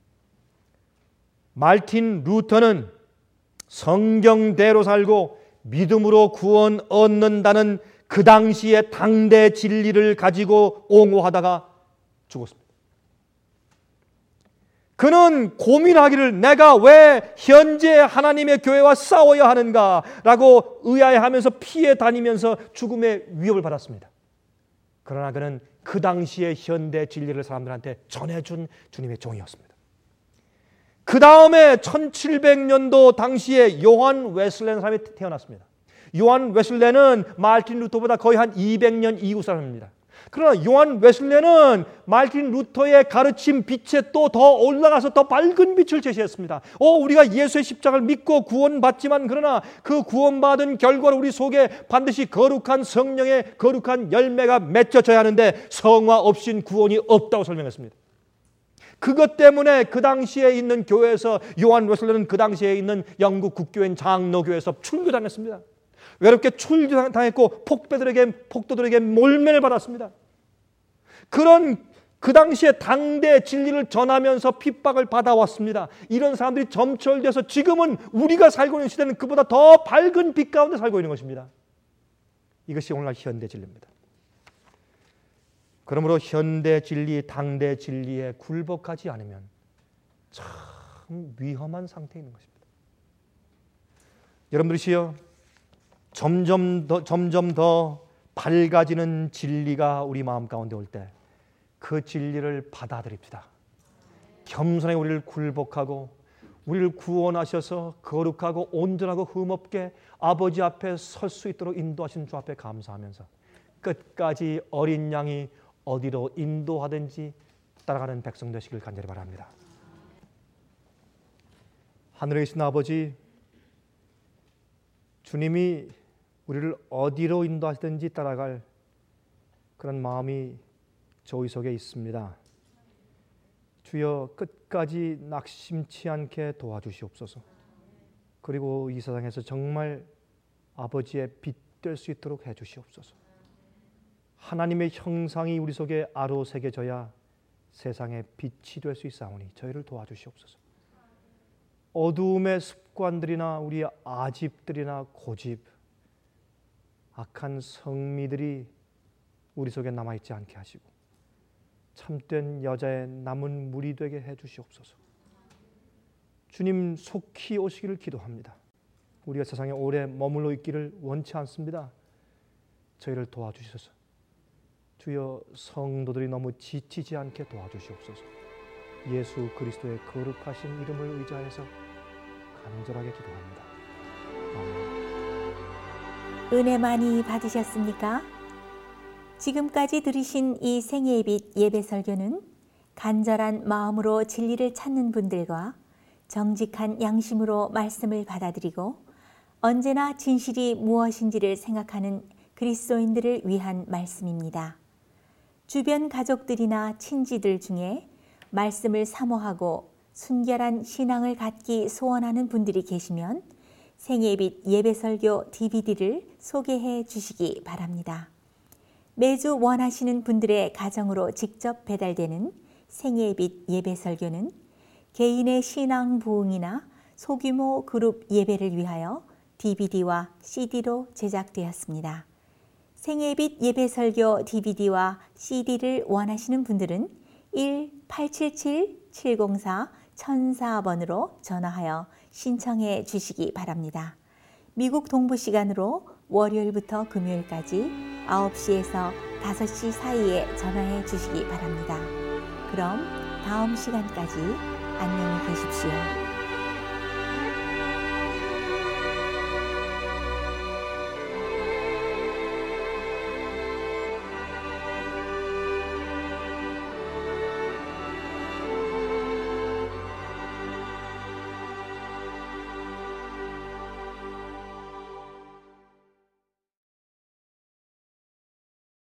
Speaker 1: 말틴 루터는 성경대로 살고 믿음으로 구원 얻는다는 그 당시의 당대 진리를 가지고 옹호하다가 죽었습니다. 그는 고민하기를 내가 왜 현재 하나님의 교회와 싸워야 하는가라고 의아해하면서 피해 다니면서 죽음의 위협을 받았습니다. 그러나 그는 그 당시의 현대 진리를 사람들한테 전해준 주님의 종이었습니다. 그 다음에 천칠백 년도 당시에 요한 웨슬레라는 사람이 태어났습니다. 요한 웨슬레는 말틴 루터보다 거의 한 이백 년 이후 사람입니다. 그러나 요한 웨슬레는 말틴 루터의 가르침 빛에 또 더 올라가서 더 밝은 빛을 제시했습니다. 어, 우리가 예수의 십자가를 믿고 구원받지만 그러나 그 구원받은 결과로 우리 속에 반드시 거룩한 성령의 거룩한 열매가 맺혀져야 하는데 성화 없인 구원이 없다고 설명했습니다. 그것 때문에 그 당시에 있는 교회에서 요한 웨슬레는 그 당시에 있는 영국 국교인 장로교에서 출교당했습니다. 외롭게 출교당했고 폭배들에게 폭도들에게 몰매를 받았습니다. 그런 그 당시에 당대 진리를 전하면서 핍박을 받아왔습니다. 이런 사람들이 점철돼서 지금은 우리가 살고 있는 시대는 그보다 더 밝은 빛 가운데 살고 있는 것입니다. 이것이 오늘날 현대 진리입니다. 그러므로 현대 진리, 당대 진리에 굴복하지 않으면 참 위험한 상태에 있는 것입니다. 여러분들이시여, 점점 더 점점 더 밝아지는 진리가 우리 마음 가운데 올 때 그 진리를 받아들입시다. 겸손하게 우리를 굴복하고 우리를 구원하셔서 거룩하고 온전하고 흠없게 아버지 앞에 설 수 있도록 인도하신 주 앞에 감사하면서 끝까지 어린 양이 어디로 인도하든지 따라가는 백성 되시길 간절히 바랍니다. 하늘에 계신 아버지, 주님이 우리를 어디로 인도하시든지 따라갈 그런 마음이 저희 속에 있습니다. 주여, 끝까지 낙심치 않게 도와주시옵소서. 그리고 이 세상에서 정말 아버지의 빛 될 수 있도록 해주시옵소서. 하나님의 형상이 우리 속에 아로새겨져야 세상의 빛이 될 수 있사오니 저희를 도와주시옵소서. 어두움의 습관들이나 우리의 아집들이나 고집, 악한 성미들이 우리 속에 남아있지 않게 하시고 참된 여자의 남은 물이 되게 해주시옵소서. 주님 속히 오시기를 기도합니다. 우리가 세상에 오래 머물러 있기를 원치 않습니다. 저희를 도와주셔서 주여, 성도들이 너무 지치지 않게 도와주시옵소서. 예수 그리스도의 거룩하신 이름을 의지하여서 간절하게 기도합니다. 아멘.
Speaker 2: 은혜 많이 받으셨습니까? 지금까지 들으신 이 생애의 빛 예배 설교는 간절한 마음으로 진리를 찾는 분들과 정직한 양심으로 말씀을 받아들이고 언제나 진실이 무엇인지를 생각하는 그리스도인들을 위한 말씀입니다. 주변 가족들이나 친지들 중에 말씀을 사모하고 순결한 신앙을 갖기 소원하는 분들이 계시면 생애의 빛 예배 설교 디비디를 소개해 주시기 바랍니다. 매주 원하시는 분들의 가정으로 직접 배달되는 생애의 빛 예배 설교는 개인의 신앙 부흥이나 소규모 그룹 예배를 위하여 디비디와 씨디로 제작되었습니다. 생애의 빛 예배 설교 디비디와 씨디를 원하시는 분들은 일 팔칠칠 칠공사 천사 번으로 전화하여 신청해 주시기 바랍니다. 미국 동부 시간으로 월요일부터 금요일까지 아홉 시에서 다섯 시 사이에 전화해 주시기 바랍니다. 그럼 다음 시간까지 안녕히 계십시오.